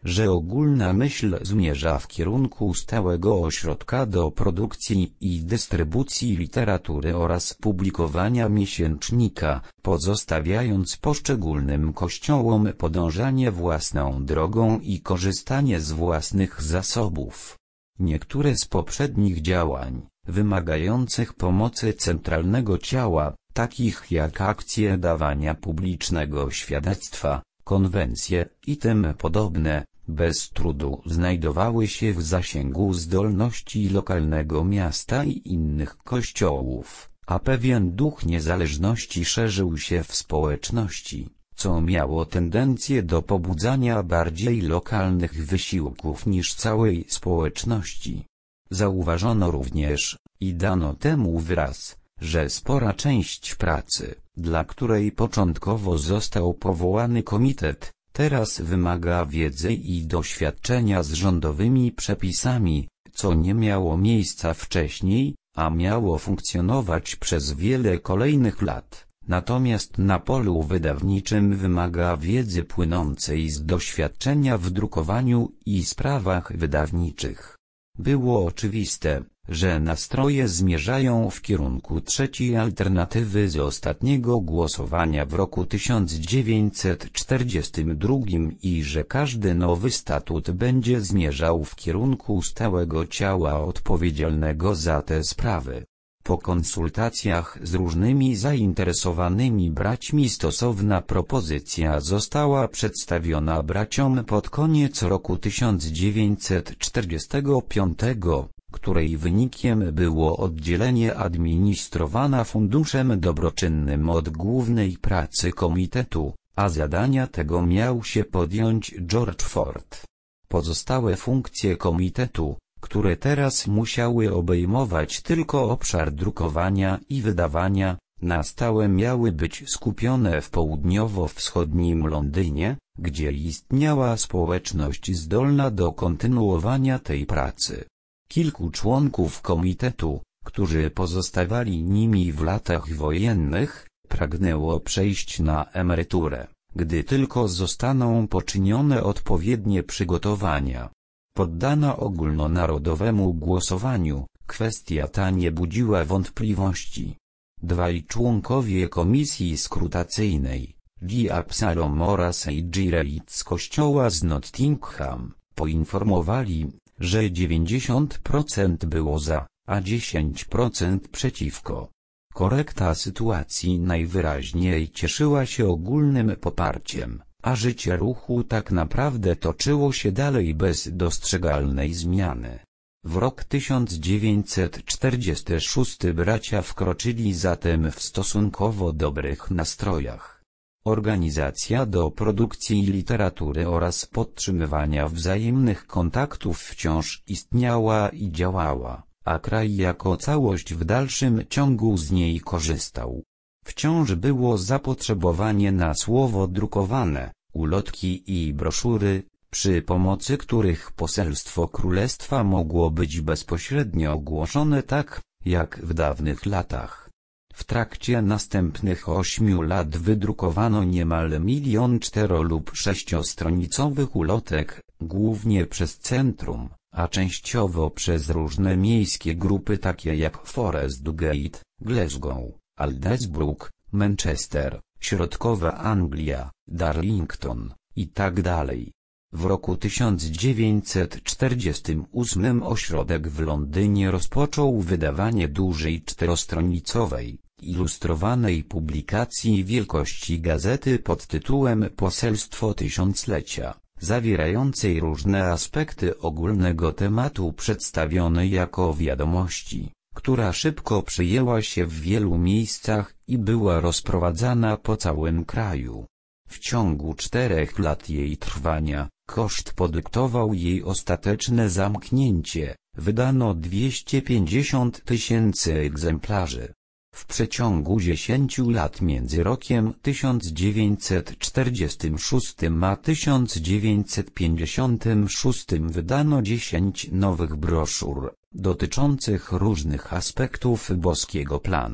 że ogólna myśl zmierza w kierunku stałego ośrodka do produkcji i dystrybucji literatury oraz publikowania miesięcznika, pozostawiając poszczególnym kościołom podążanie własną drogą i korzystanie z własnych zasobów. Niektóre z poprzednich działań, wymagających pomocy centralnego ciała, takich jak akcje dawania publicznego świadectwa, konwencje i tym podobne, bez trudu znajdowały się w zasięgu zdolności lokalnego miasta i innych kościołów, a pewien duch niezależności szerzył się w społeczności, co miało tendencję do pobudzania bardziej lokalnych wysiłków niż całej społeczności. Zauważono również, i dano temu wyraz, że spora część pracy, dla której początkowo został powołany komitet, teraz wymaga wiedzy i doświadczenia z rządowymi przepisami, co nie miało miejsca wcześniej, a miało funkcjonować przez wiele kolejnych lat. Natomiast na polu wydawniczym wymaga wiedzy płynącej z doświadczenia w drukowaniu i sprawach wydawniczych. Było oczywiste, że nastroje zmierzają w kierunku trzeciej alternatywy z ostatniego głosowania w roku tysiąc dziewięćset czterdziestym drugim i że każdy nowy statut będzie zmierzał w kierunku stałego ciała odpowiedzialnego za te sprawy. Po konsultacjach z różnymi zainteresowanymi braćmi stosowna propozycja została przedstawiona braciom pod koniec roku tysiąc dziewięćset czterdziestego piątego, której wynikiem było oddzielenie administrowana funduszem dobroczynnym od głównej pracy komitetu, a zadania tego miał się podjąć George Ford. Pozostałe funkcje komitetu, które teraz musiały obejmować tylko obszar drukowania i wydawania, na stałe miały być skupione w południowo-wschodnim Londynie, gdzie istniała społeczność zdolna do kontynuowania tej pracy. Kilku członków komitetu, którzy pozostawali nimi w latach wojennych, pragnęło przejść na emeryturę, gdy tylko zostaną poczynione odpowiednie przygotowania. Poddana ogólnonarodowemu głosowaniu, kwestia ta nie budziła wątpliwości. Dwaj członkowie komisji skrutacyjnej, G. Absalom oraz A G. Reid z kościoła z Nottingham, poinformowali, że dziewięćdziesiąt procent było za, a dziesięć procent przeciwko. Korekta sytuacji najwyraźniej cieszyła się ogólnym poparciem, a życie ruchu tak naprawdę toczyło się dalej bez dostrzegalnej zmiany. W rok tysiąc dziewięćset czterdziestym szóstym bracia wkroczyli zatem w stosunkowo dobrych nastrojach. Organizacja do produkcji literatury oraz podtrzymywania wzajemnych kontaktów wciąż istniała i działała, a kraj jako całość w dalszym ciągu z niej korzystał. Wciąż było zapotrzebowanie na słowo drukowane, ulotki i broszury, przy pomocy których poselstwo królestwa mogło być bezpośrednio ogłoszone tak, jak w dawnych latach. W trakcie następnych ośmiu lat wydrukowano niemal milion cztero- lub sześciostronicowych ulotek, głównie przez centrum, a częściowo przez różne miejskie grupy takie jak Forest Gate, Glasgow, Aldersbrook, Manchester, Środkowa Anglia, Darlington i tak dalej. W roku tysiąc dziewięćset czterdziestym ósmym ośrodek w Londynie rozpoczął wydawanie dużej czterostronicowej, ilustrowanej publikacji wielkości gazety pod tytułem Poselstwo Tysiąclecia, zawierającej różne aspekty ogólnego tematu przedstawione jako wiadomości, która szybko przyjęła się w wielu miejscach i była rozprowadzana po całym kraju. W ciągu czterech lat jej trwania, koszt podyktował jej ostateczne zamknięcie, wydano dwieście pięćdziesiąt tysięcy egzemplarzy. W przeciągu dziesięciu lat między rokiem tysiąc dziewięćset czterdziestym szóstym a tysiąc dziewięćset pięćdziesiątym szóstym wydano dziesięć nowych broszur, dotyczących różnych aspektów boskiego planu,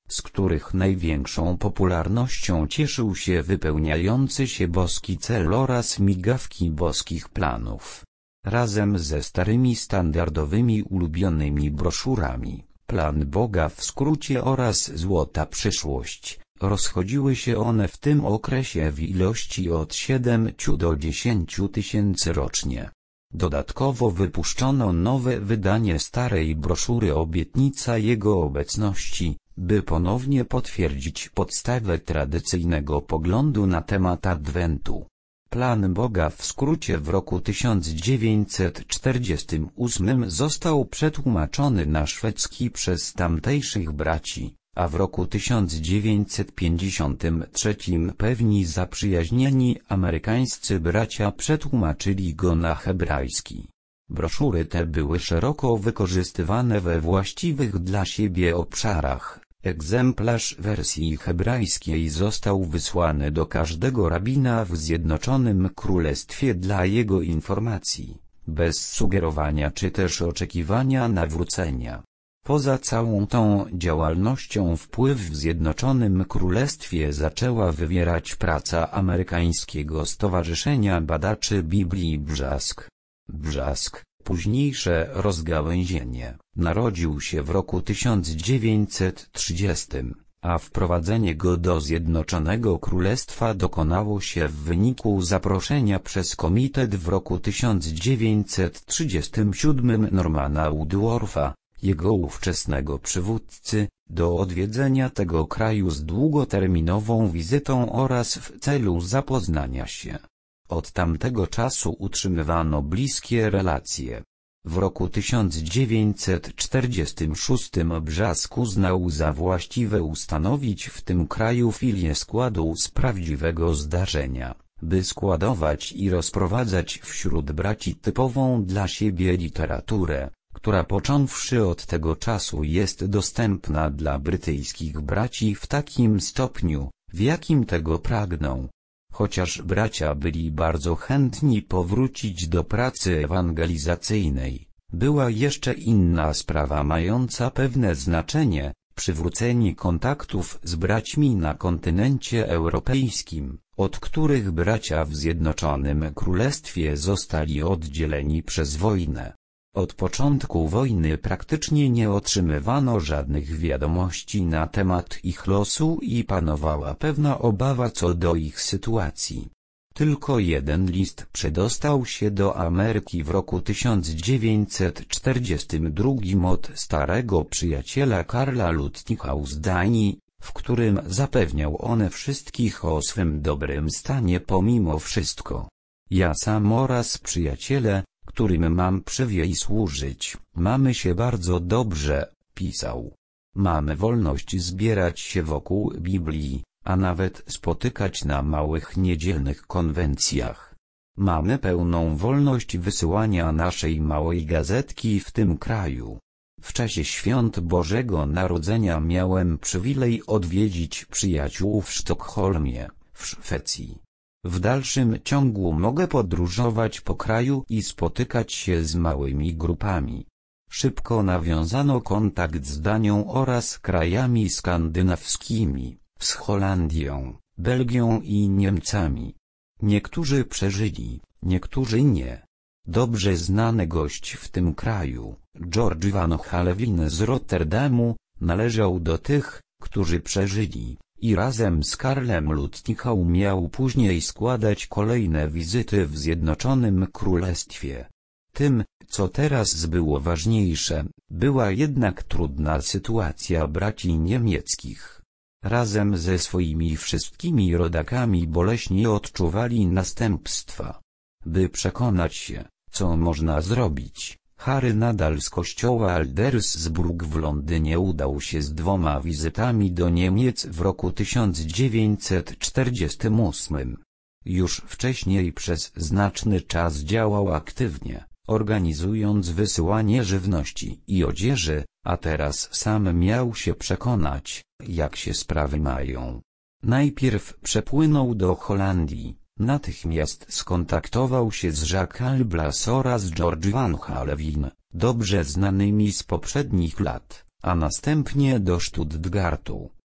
z których największą popularnością cieszył się wypełniający się boski cel oraz migawki boskich planów. Razem ze starymi standardowymi ulubionymi broszurami, Plan Boga w skrócie oraz Złota przyszłość, rozchodziły się one w tym okresie w ilości od siedmiu do dziesięciu tysięcy rocznie. Dodatkowo wypuszczono nowe wydanie starej broszury Obietnica Jego obecności, by ponownie potwierdzić podstawę tradycyjnego poglądu na temat Adwentu. Plan Boga w skrócie w roku tysiąc dziewięćset czterdziestym ósmym został przetłumaczony na szwedzki przez tamtejszych braci, a w roku tysiąc dziewięćset pięćdziesiątym trzecim pewni zaprzyjaźnieni amerykańscy bracia przetłumaczyli go na hebrajski. Broszury te były szeroko wykorzystywane we właściwych dla siebie obszarach. Egzemplarz wersji hebrajskiej został wysłany do każdego rabina w Zjednoczonym Królestwie dla jego informacji, bez sugerowania czy też oczekiwania nawrócenia. Poza całą tą działalnością wpływ w Zjednoczonym Królestwie zaczęła wywierać praca amerykańskiego Stowarzyszenia Badaczy Biblii Brzask. Brzask, późniejsze rozgałęzienie, narodził się w roku tysiąc dziewięćset trzydziestym, a wprowadzenie go do Zjednoczonego Królestwa dokonało się w wyniku zaproszenia przez komitet w roku tysiąc dziewięćset trzydziestym siódmym Normana Woodwortha, jego ówczesnego przywódcy, do odwiedzenia tego kraju z długoterminową wizytą oraz w celu zapoznania się. Od tamtego czasu utrzymywano bliskie relacje. W roku tysiąc dziewięćset czterdziestym szóstym Brzask uznał za właściwe ustanowić w tym kraju filię składu z prawdziwego zdarzenia, by składować i rozprowadzać wśród braci typową dla siebie literaturę, która począwszy od tego czasu jest dostępna dla brytyjskich braci w takim stopniu, w jakim tego pragną. Chociaż bracia byli bardzo chętni powrócić do pracy ewangelizacyjnej, była jeszcze inna sprawa mająca pewne znaczenie: przywrócenie kontaktów z braćmi na kontynencie europejskim, od których bracia w Zjednoczonym Królestwie zostali oddzieleni przez wojnę. Od początku wojny praktycznie nie otrzymywano żadnych wiadomości na temat ich losu i panowała pewna obawa co do ich sytuacji. Tylko jeden list przedostał się do Ameryki w roku tysiąc dziewięćset czterdziestym drugim od starego przyjaciela Karla Lutnicha z Danii, w którym zapewniał on wszystkich o swym dobrym stanie pomimo wszystko. Ja sam oraz przyjaciele, którym mam przywiej służyć, mamy się bardzo dobrze, pisał. Mamy wolność zbierać się wokół Biblii, a nawet spotykać na małych niedzielnych konwencjach. Mamy pełną wolność wysyłania naszej małej gazetki w tym kraju. W czasie świąt Bożego Narodzenia miałem przywilej odwiedzić przyjaciół w Sztokholmie, w Szwecji. W dalszym ciągu mogę podróżować po kraju i spotykać się z małymi grupami. Szybko nawiązano kontakt z Danią oraz krajami skandynawskimi, z Holandią, Belgią i Niemcami. Niektórzy przeżyli, niektórzy nie. Dobrze znany gość w tym kraju, George van Halewin z Rotterdamu, należał do tych, którzy przeżyli, i razem z Karlem Lutnichem miał później składać kolejne wizyty w Zjednoczonym Królestwie. Tym, co teraz było ważniejsze, była jednak trudna sytuacja braci niemieckich. Razem ze swoimi wszystkimi rodakami boleśnie odczuwali następstwa. By przekonać się, co można zrobić, Harry nadal z kościoła Aldersburg w Londynie udał się z dwoma wizytami do Niemiec w roku tysiąc dziewięćset czterdziestym ósmym. Już wcześniej przez znaczny czas działał aktywnie, organizując wysyłanie żywności i odzieży, a teraz sam miał się przekonać, jak się sprawy mają. Najpierw przepłynął do Holandii. Natychmiast skontaktował się z Jacques Alblas oraz George van Halewin, dobrze znanymi z poprzednich lat, a następnie do Stuttgartu,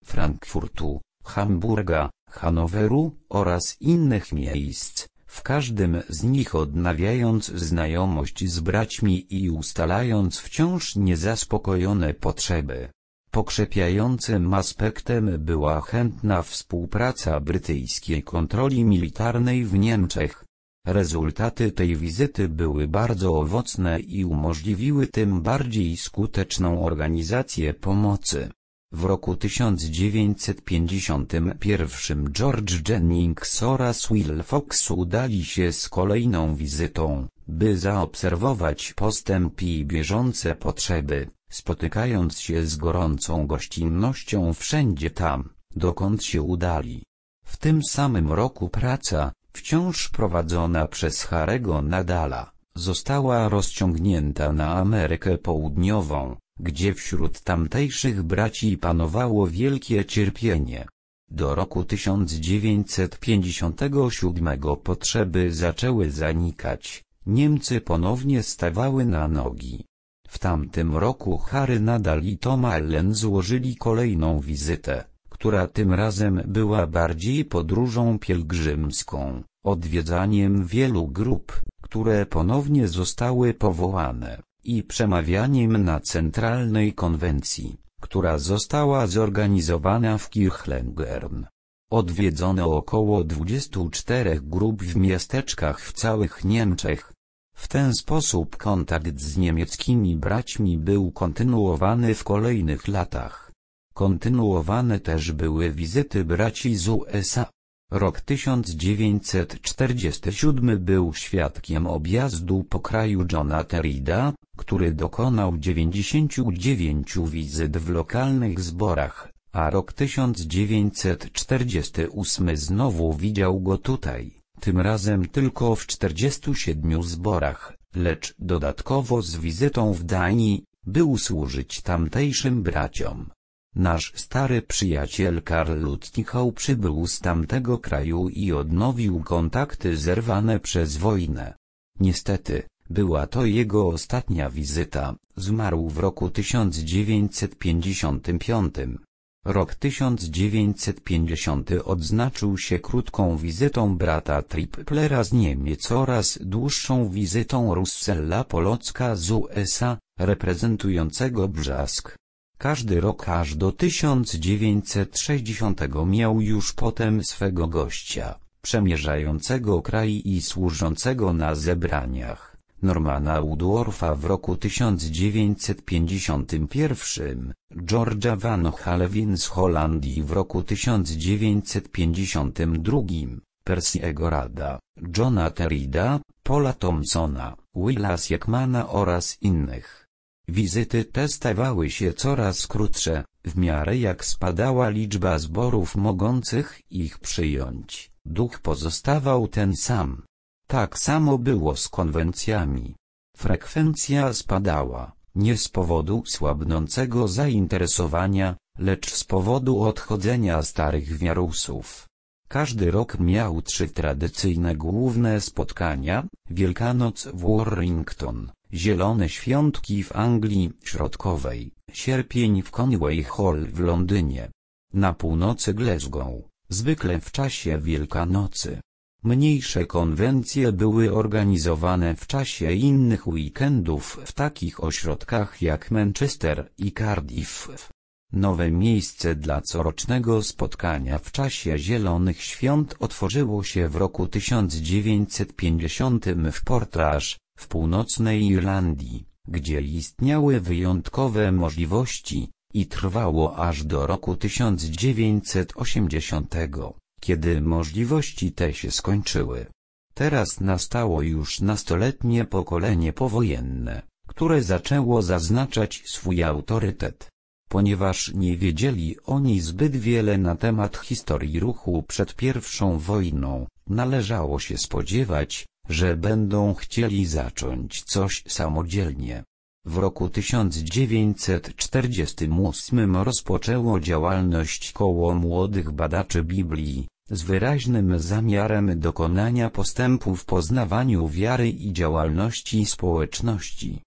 Frankfurtu, Hamburga, Hanoweru oraz innych miejsc, w każdym z nich odnawiając znajomość z braćmi i ustalając wciąż niezaspokojone potrzeby. Pokrzepiającym aspektem była chętna współpraca brytyjskiej kontroli militarnej w Niemczech. Rezultaty tej wizyty były bardzo owocne i umożliwiły tym bardziej skuteczną organizację pomocy. W roku tysiąc dziewięćset pięćdziesiątym pierwszym George Jennings oraz Will Fox udali się z kolejną wizytą, by zaobserwować postęp i bieżące potrzeby, spotykając się z gorącą gościnnością wszędzie tam, dokąd się udali. W tym samym roku praca, wciąż prowadzona przez Harry'ego Nadala, została rozciągnięta na Amerykę Południową, gdzie wśród tamtejszych braci panowało wielkie cierpienie. Do roku tysiąc dziewięćset pięćdziesiątego siódmego potrzeby zaczęły zanikać, Niemcy ponownie stawały na nogi. W tamtym roku Harry Nadal i Tom Allen złożyli kolejną wizytę, która tym razem była bardziej podróżą pielgrzymską, odwiedzaniem wielu grup, które ponownie zostały powołane, i przemawianiem na Centralnej Konwencji, która została zorganizowana w Kirchlengern. Odwiedzono około dwudziestu czterech grup w miasteczkach w całych Niemczech. W ten sposób kontakt z niemieckimi braćmi był kontynuowany w kolejnych latach. Kontynuowane też były wizyty braci z U S A. Rok tysiąc dziewięćset czterdziesty siódmy był świadkiem objazdu po kraju Johna Terida, który dokonał dziewięćdziesięciu dziewięciu wizyt w lokalnych zborach, a rok tysiąc dziewięćset czterdziesty ósmy znowu widział go tutaj, tym razem tylko w czterdziestu siedmiu zborach, lecz dodatkowo z wizytą w Danii, by usłużyć tamtejszym braciom. Nasz stary przyjaciel Karl Lutnichau przybył z tamtego kraju i odnowił kontakty zerwane przez wojnę. Niestety, była to jego ostatnia wizyta, zmarł w roku tysiąc dziewięćset pięćdziesiątym piątym. Rok tysiąc dziewięćset pięćdziesiąty odznaczył się krótką wizytą brata Triplera z Niemiec oraz dłuższą wizytą Russella Polocka z U S A, reprezentującego Brzask. Każdy rok aż do tysiąc dziewięćset sześćdziesiątego miał już potem swego gościa, przemierzającego kraj i służącego na zebraniach. Normana Woodworfa w roku tysiąc dziewięćset pięćdziesiątym pierwszym, George'a Van Halevin z Holandii w roku tysiąc dziewięćset pięćdziesiątym drugim, Percy'ego Rada, Johna Terida, Paula Thompsona, Willa Siekmana oraz innych. Wizyty te stawały się coraz krótsze, w miarę jak spadała liczba zborów mogących ich przyjąć. Duch pozostawał ten sam. Tak samo było z konwencjami. Frekwencja spadała, nie z powodu słabnącego zainteresowania, lecz z powodu odchodzenia starych wiarusów. Każdy rok miał trzy tradycyjne główne spotkania: Wielkanoc w Warrington, Zielone Świątki w Anglii Środkowej, Sierpień w Conway Hall w Londynie. Na północy Glasgow, zwykle w czasie Wielkanocy. Mniejsze konwencje były organizowane w czasie innych weekendów w takich ośrodkach jak Manchester i Cardiff. Nowe miejsce dla corocznego spotkania w czasie Zielonych Świąt otworzyło się w roku tysiąc dziewięćset pięćdziesiątym w Portage, w północnej Irlandii, gdzie istniały wyjątkowe możliwości, i trwało aż do roku tysiąc dziewięćset osiemdziesiątego, kiedy możliwości te się skończyły. Teraz nastało już nastoletnie pokolenie powojenne, które zaczęło zaznaczać swój autorytet. Ponieważ nie wiedzieli oni zbyt wiele na temat historii ruchu przed pierwszą wojną, należało się spodziewać, że będą chcieli zacząć coś samodzielnie. W roku tysiąc dziewięćset czterdziestym ósmym rozpoczęło działalność koło młodych badaczy Biblii, z wyraźnym zamiarem dokonania postępu w poznawaniu wiary i działalności społeczności.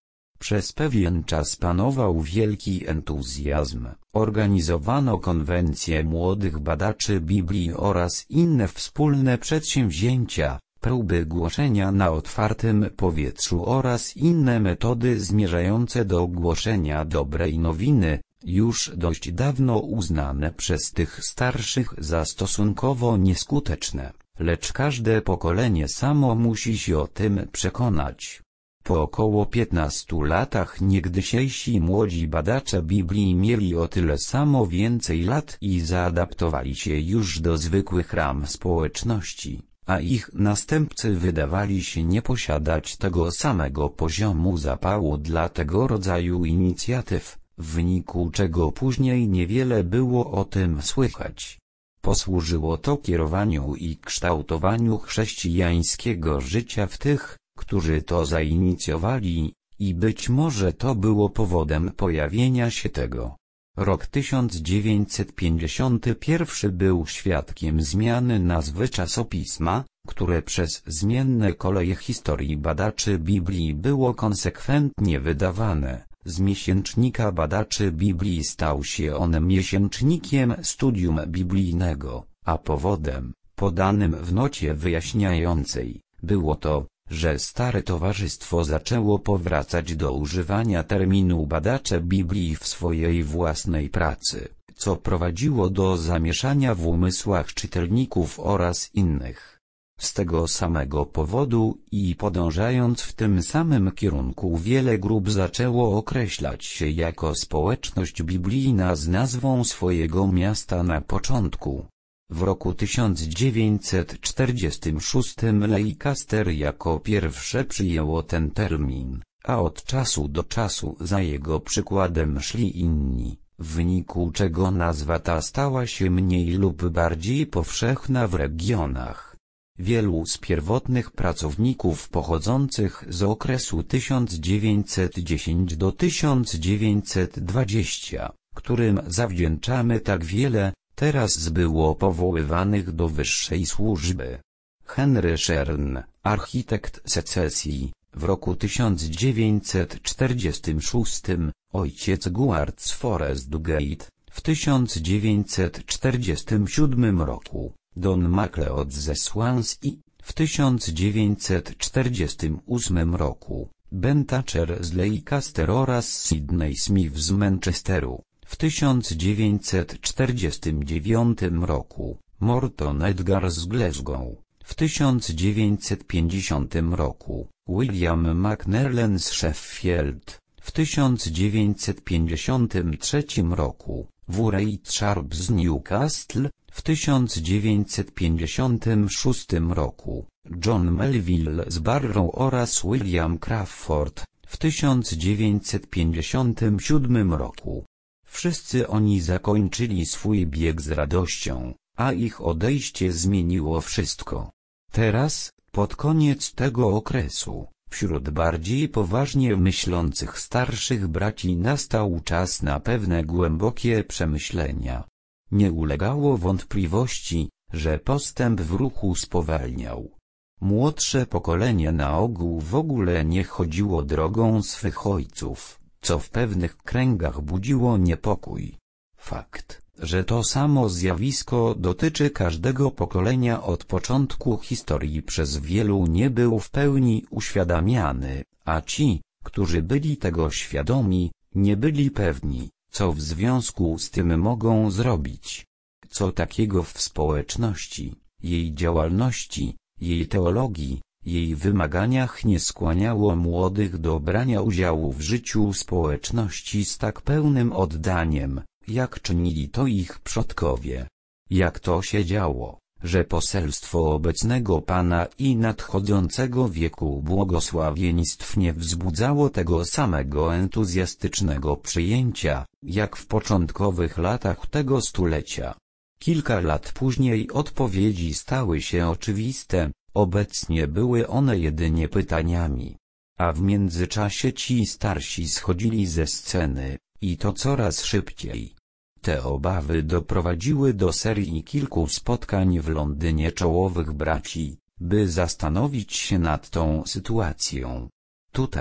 Przez pewien czas panował wielki entuzjazm. Organizowano konwencje młodych badaczy Biblii oraz inne wspólne przedsięwzięcia, próby głoszenia na otwartym powietrzu oraz inne metody zmierzające do głoszenia dobrej nowiny, już dość dawno uznane przez tych starszych za stosunkowo nieskuteczne, lecz każde pokolenie samo musi się o tym przekonać. Po około piętnastu latach niegdysiejsi młodzi badacze Biblii mieli o tyle samo więcej lat i zaadaptowali się już do zwykłych ram społeczności, a ich następcy wydawali się nie posiadać tego samego poziomu zapału dla tego rodzaju inicjatyw, w wyniku czego później niewiele było o tym słychać. Posłużyło to kierowaniu i kształtowaniu chrześcijańskiego życia w tych, którzy to zainicjowali, i być może to było powodem pojawienia się tego. Rok tysiąc dziewięćset pięćdziesiąty pierwszy był świadkiem zmiany nazwy czasopisma, które przez zmienne koleje historii badaczy Biblii było konsekwentnie wydawane. Z miesięcznika badaczy Biblii stał się on miesięcznikiem studium biblijnego, a powodem, podanym w nocie wyjaśniającej, było to, że stare towarzystwo zaczęło powracać do używania terminu badacze Biblii w swojej własnej pracy, co prowadziło do zamieszania w umysłach czytelników oraz innych. Z tego samego powodu i podążając w tym samym kierunku wiele grup zaczęło określać się jako społeczność biblijna z nazwą swojego miasta na początku. W roku tysiąc dziewięćset czterdziestym szóstym Leicester jako pierwsze przyjęło ten termin, a od czasu do czasu za jego przykładem szli inni, w wyniku czego nazwa ta stała się mniej lub bardziej powszechna w regionach. Wielu z pierwotnych pracowników pochodzących z okresu tysiąc dziewięćset dziesiąty do tysiąc dziewięćset dwudziestego, którym zawdzięczamy tak wiele, teraz było powoływanych do wyższej służby. Henry Shern, architekt secesji, w roku tysiąc dziewięćset czterdziestym szóstym, ojciec Guards Forest Gate, w tysiąc dziewięćset czterdziestym siódmym roku, Don MacLeod ze Swansea, w tysiąc dziewięćset czterdziestym ósmym roku, Ben Thatcher z Leicester oraz Sydney Smith z Manchesteru, w tysiąc dziewięćset czterdziestym dziewiątym roku, Morton Edgar z Glasgow, w tysiąc dziewięćset pięćdziesiątym roku, William McNerlen z Sheffield, w tysiąc dziewięćset pięćdziesiątym trzecim roku, Wright Sharp z Newcastle, w tysiąc dziewięćset pięćdziesiątym szóstym roku, John Melville z Barrow oraz William Crawford, w tysiąc dziewięćset pięćdziesiątym siódmym roku. Wszyscy oni zakończyli swój bieg z radością, a ich odejście zmieniło wszystko. Teraz, pod koniec tego okresu, wśród bardziej poważnie myślących starszych braci nastał czas na pewne głębokie przemyślenia. Nie ulegało wątpliwości, że postęp w ruchu spowalniał. Młodsze pokolenie na ogół w ogóle nie chodziło drogą swych ojców, co w pewnych kręgach budziło niepokój. Fakt, że to samo zjawisko dotyczy każdego pokolenia od początku historii przez wielu nie był w pełni uświadamiany, a ci, którzy byli tego świadomi, nie byli pewni, co w związku z tym mogą zrobić. Co takiego w społeczności, jej działalności, jej teologii, jej wymaganiach nie skłaniało młodych do brania udziału w życiu społeczności z tak pełnym oddaniem, jak czynili to ich przodkowie. Jak to się działo, że poselstwo obecnego Pana i nadchodzącego wieku błogosławieństw nie wzbudzało tego samego entuzjastycznego przyjęcia, jak w początkowych latach tego stulecia. Kilka lat później odpowiedzi stały się oczywiste, obecnie były one jedynie pytaniami. A w międzyczasie ci starsi schodzili ze sceny, i to coraz szybciej. Te obawy doprowadziły do serii kilku spotkań w Londynie czołowych braci, by zastanowić się nad tą sytuacją. Tutaj,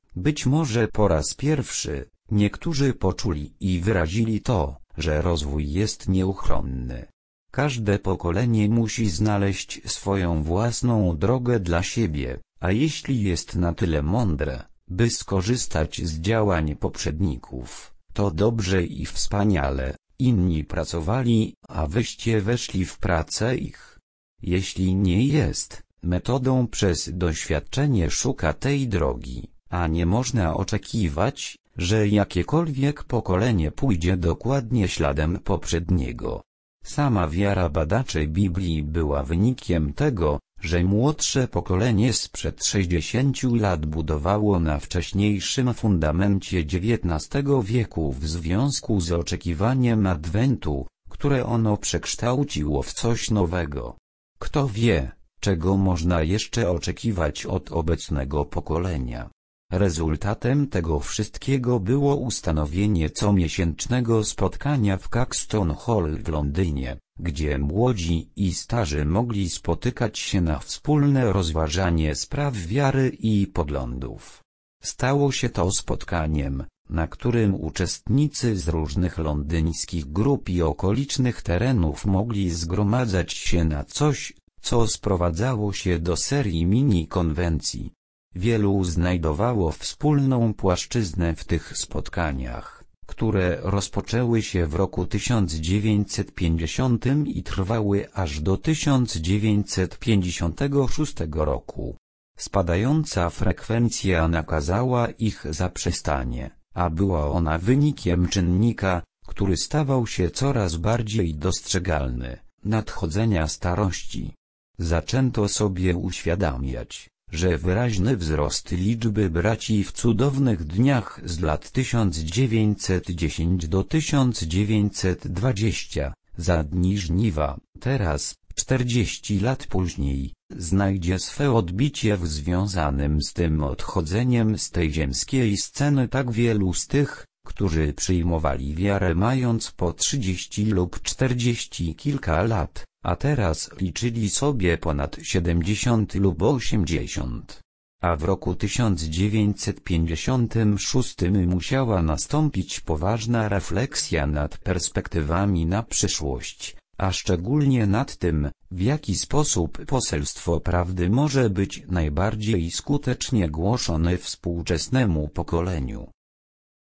Być może po raz pierwszy, niektórzy poczuli i wyrazili to, że rozwój jest nieuchronny. Każde pokolenie musi znaleźć swoją własną drogę dla siebie, a jeśli jest na tyle mądre, by skorzystać z działań poprzedników, to dobrze i wspaniale. Inni pracowali, a wyście weszli w pracę ich. Jeśli nie jest, metodą przez doświadczenie szuka tej drogi, a nie można oczekiwać, że jakiekolwiek pokolenie pójdzie dokładnie śladem poprzedniego. Sama wiara badaczy Biblii była wynikiem tego, że młodsze pokolenie sprzed sześćdziesięciu lat budowało na wcześniejszym fundamencie dziewiętnastego wieku w związku z oczekiwaniem Adwentu, które ono przekształciło w coś nowego. Kto wie, czego można jeszcze oczekiwać od obecnego pokolenia. Rezultatem tego wszystkiego było ustanowienie comiesięcznego spotkania w Caxton Hall w Londynie, gdzie młodzi i starzy mogli spotykać się na wspólne rozważanie spraw wiary i poglądów. Stało się to spotkaniem, na którym uczestnicy z różnych londyńskich grup i okolicznych terenów mogli zgromadzać się na coś, co sprowadzało się do serii mini-konwencji. Wielu znajdowało wspólną płaszczyznę w tych spotkaniach, które rozpoczęły się w roku tysiąc dziewięćset pięćdziesiątym i trwały aż do tysiąc dziewięćset pięćdziesiątego szóstego roku. Spadająca frekwencja nakazała ich zaprzestanie, a była ona wynikiem czynnika, który stawał się coraz bardziej dostrzegalny, nadchodzenia starości. Zaczęto sobie uświadamiać, że wyraźny wzrost liczby braci w cudownych dniach z lat tysiąc dziewięćset dziesiąt do tysiąc dziewięćset dwadzieścia, za dni żniwa, teraz, czterdzieści lat później, znajdzie swe odbicie w związanym z tym odchodzeniem z tej ziemskiej sceny tak wielu z tych, którzy przyjmowali wiarę mając po trzydzieści lub czterdzieści kilka lat, a teraz liczyli sobie ponad siedemdziesiąt lub osiemdziesiąt. A w roku tysiąc dziewięćset pięćdziesiątym szóstym musiała nastąpić poważna refleksja nad perspektywami na przyszłość, a szczególnie nad tym, w jaki sposób poselstwo prawdy może być najbardziej skutecznie głoszone współczesnemu pokoleniu.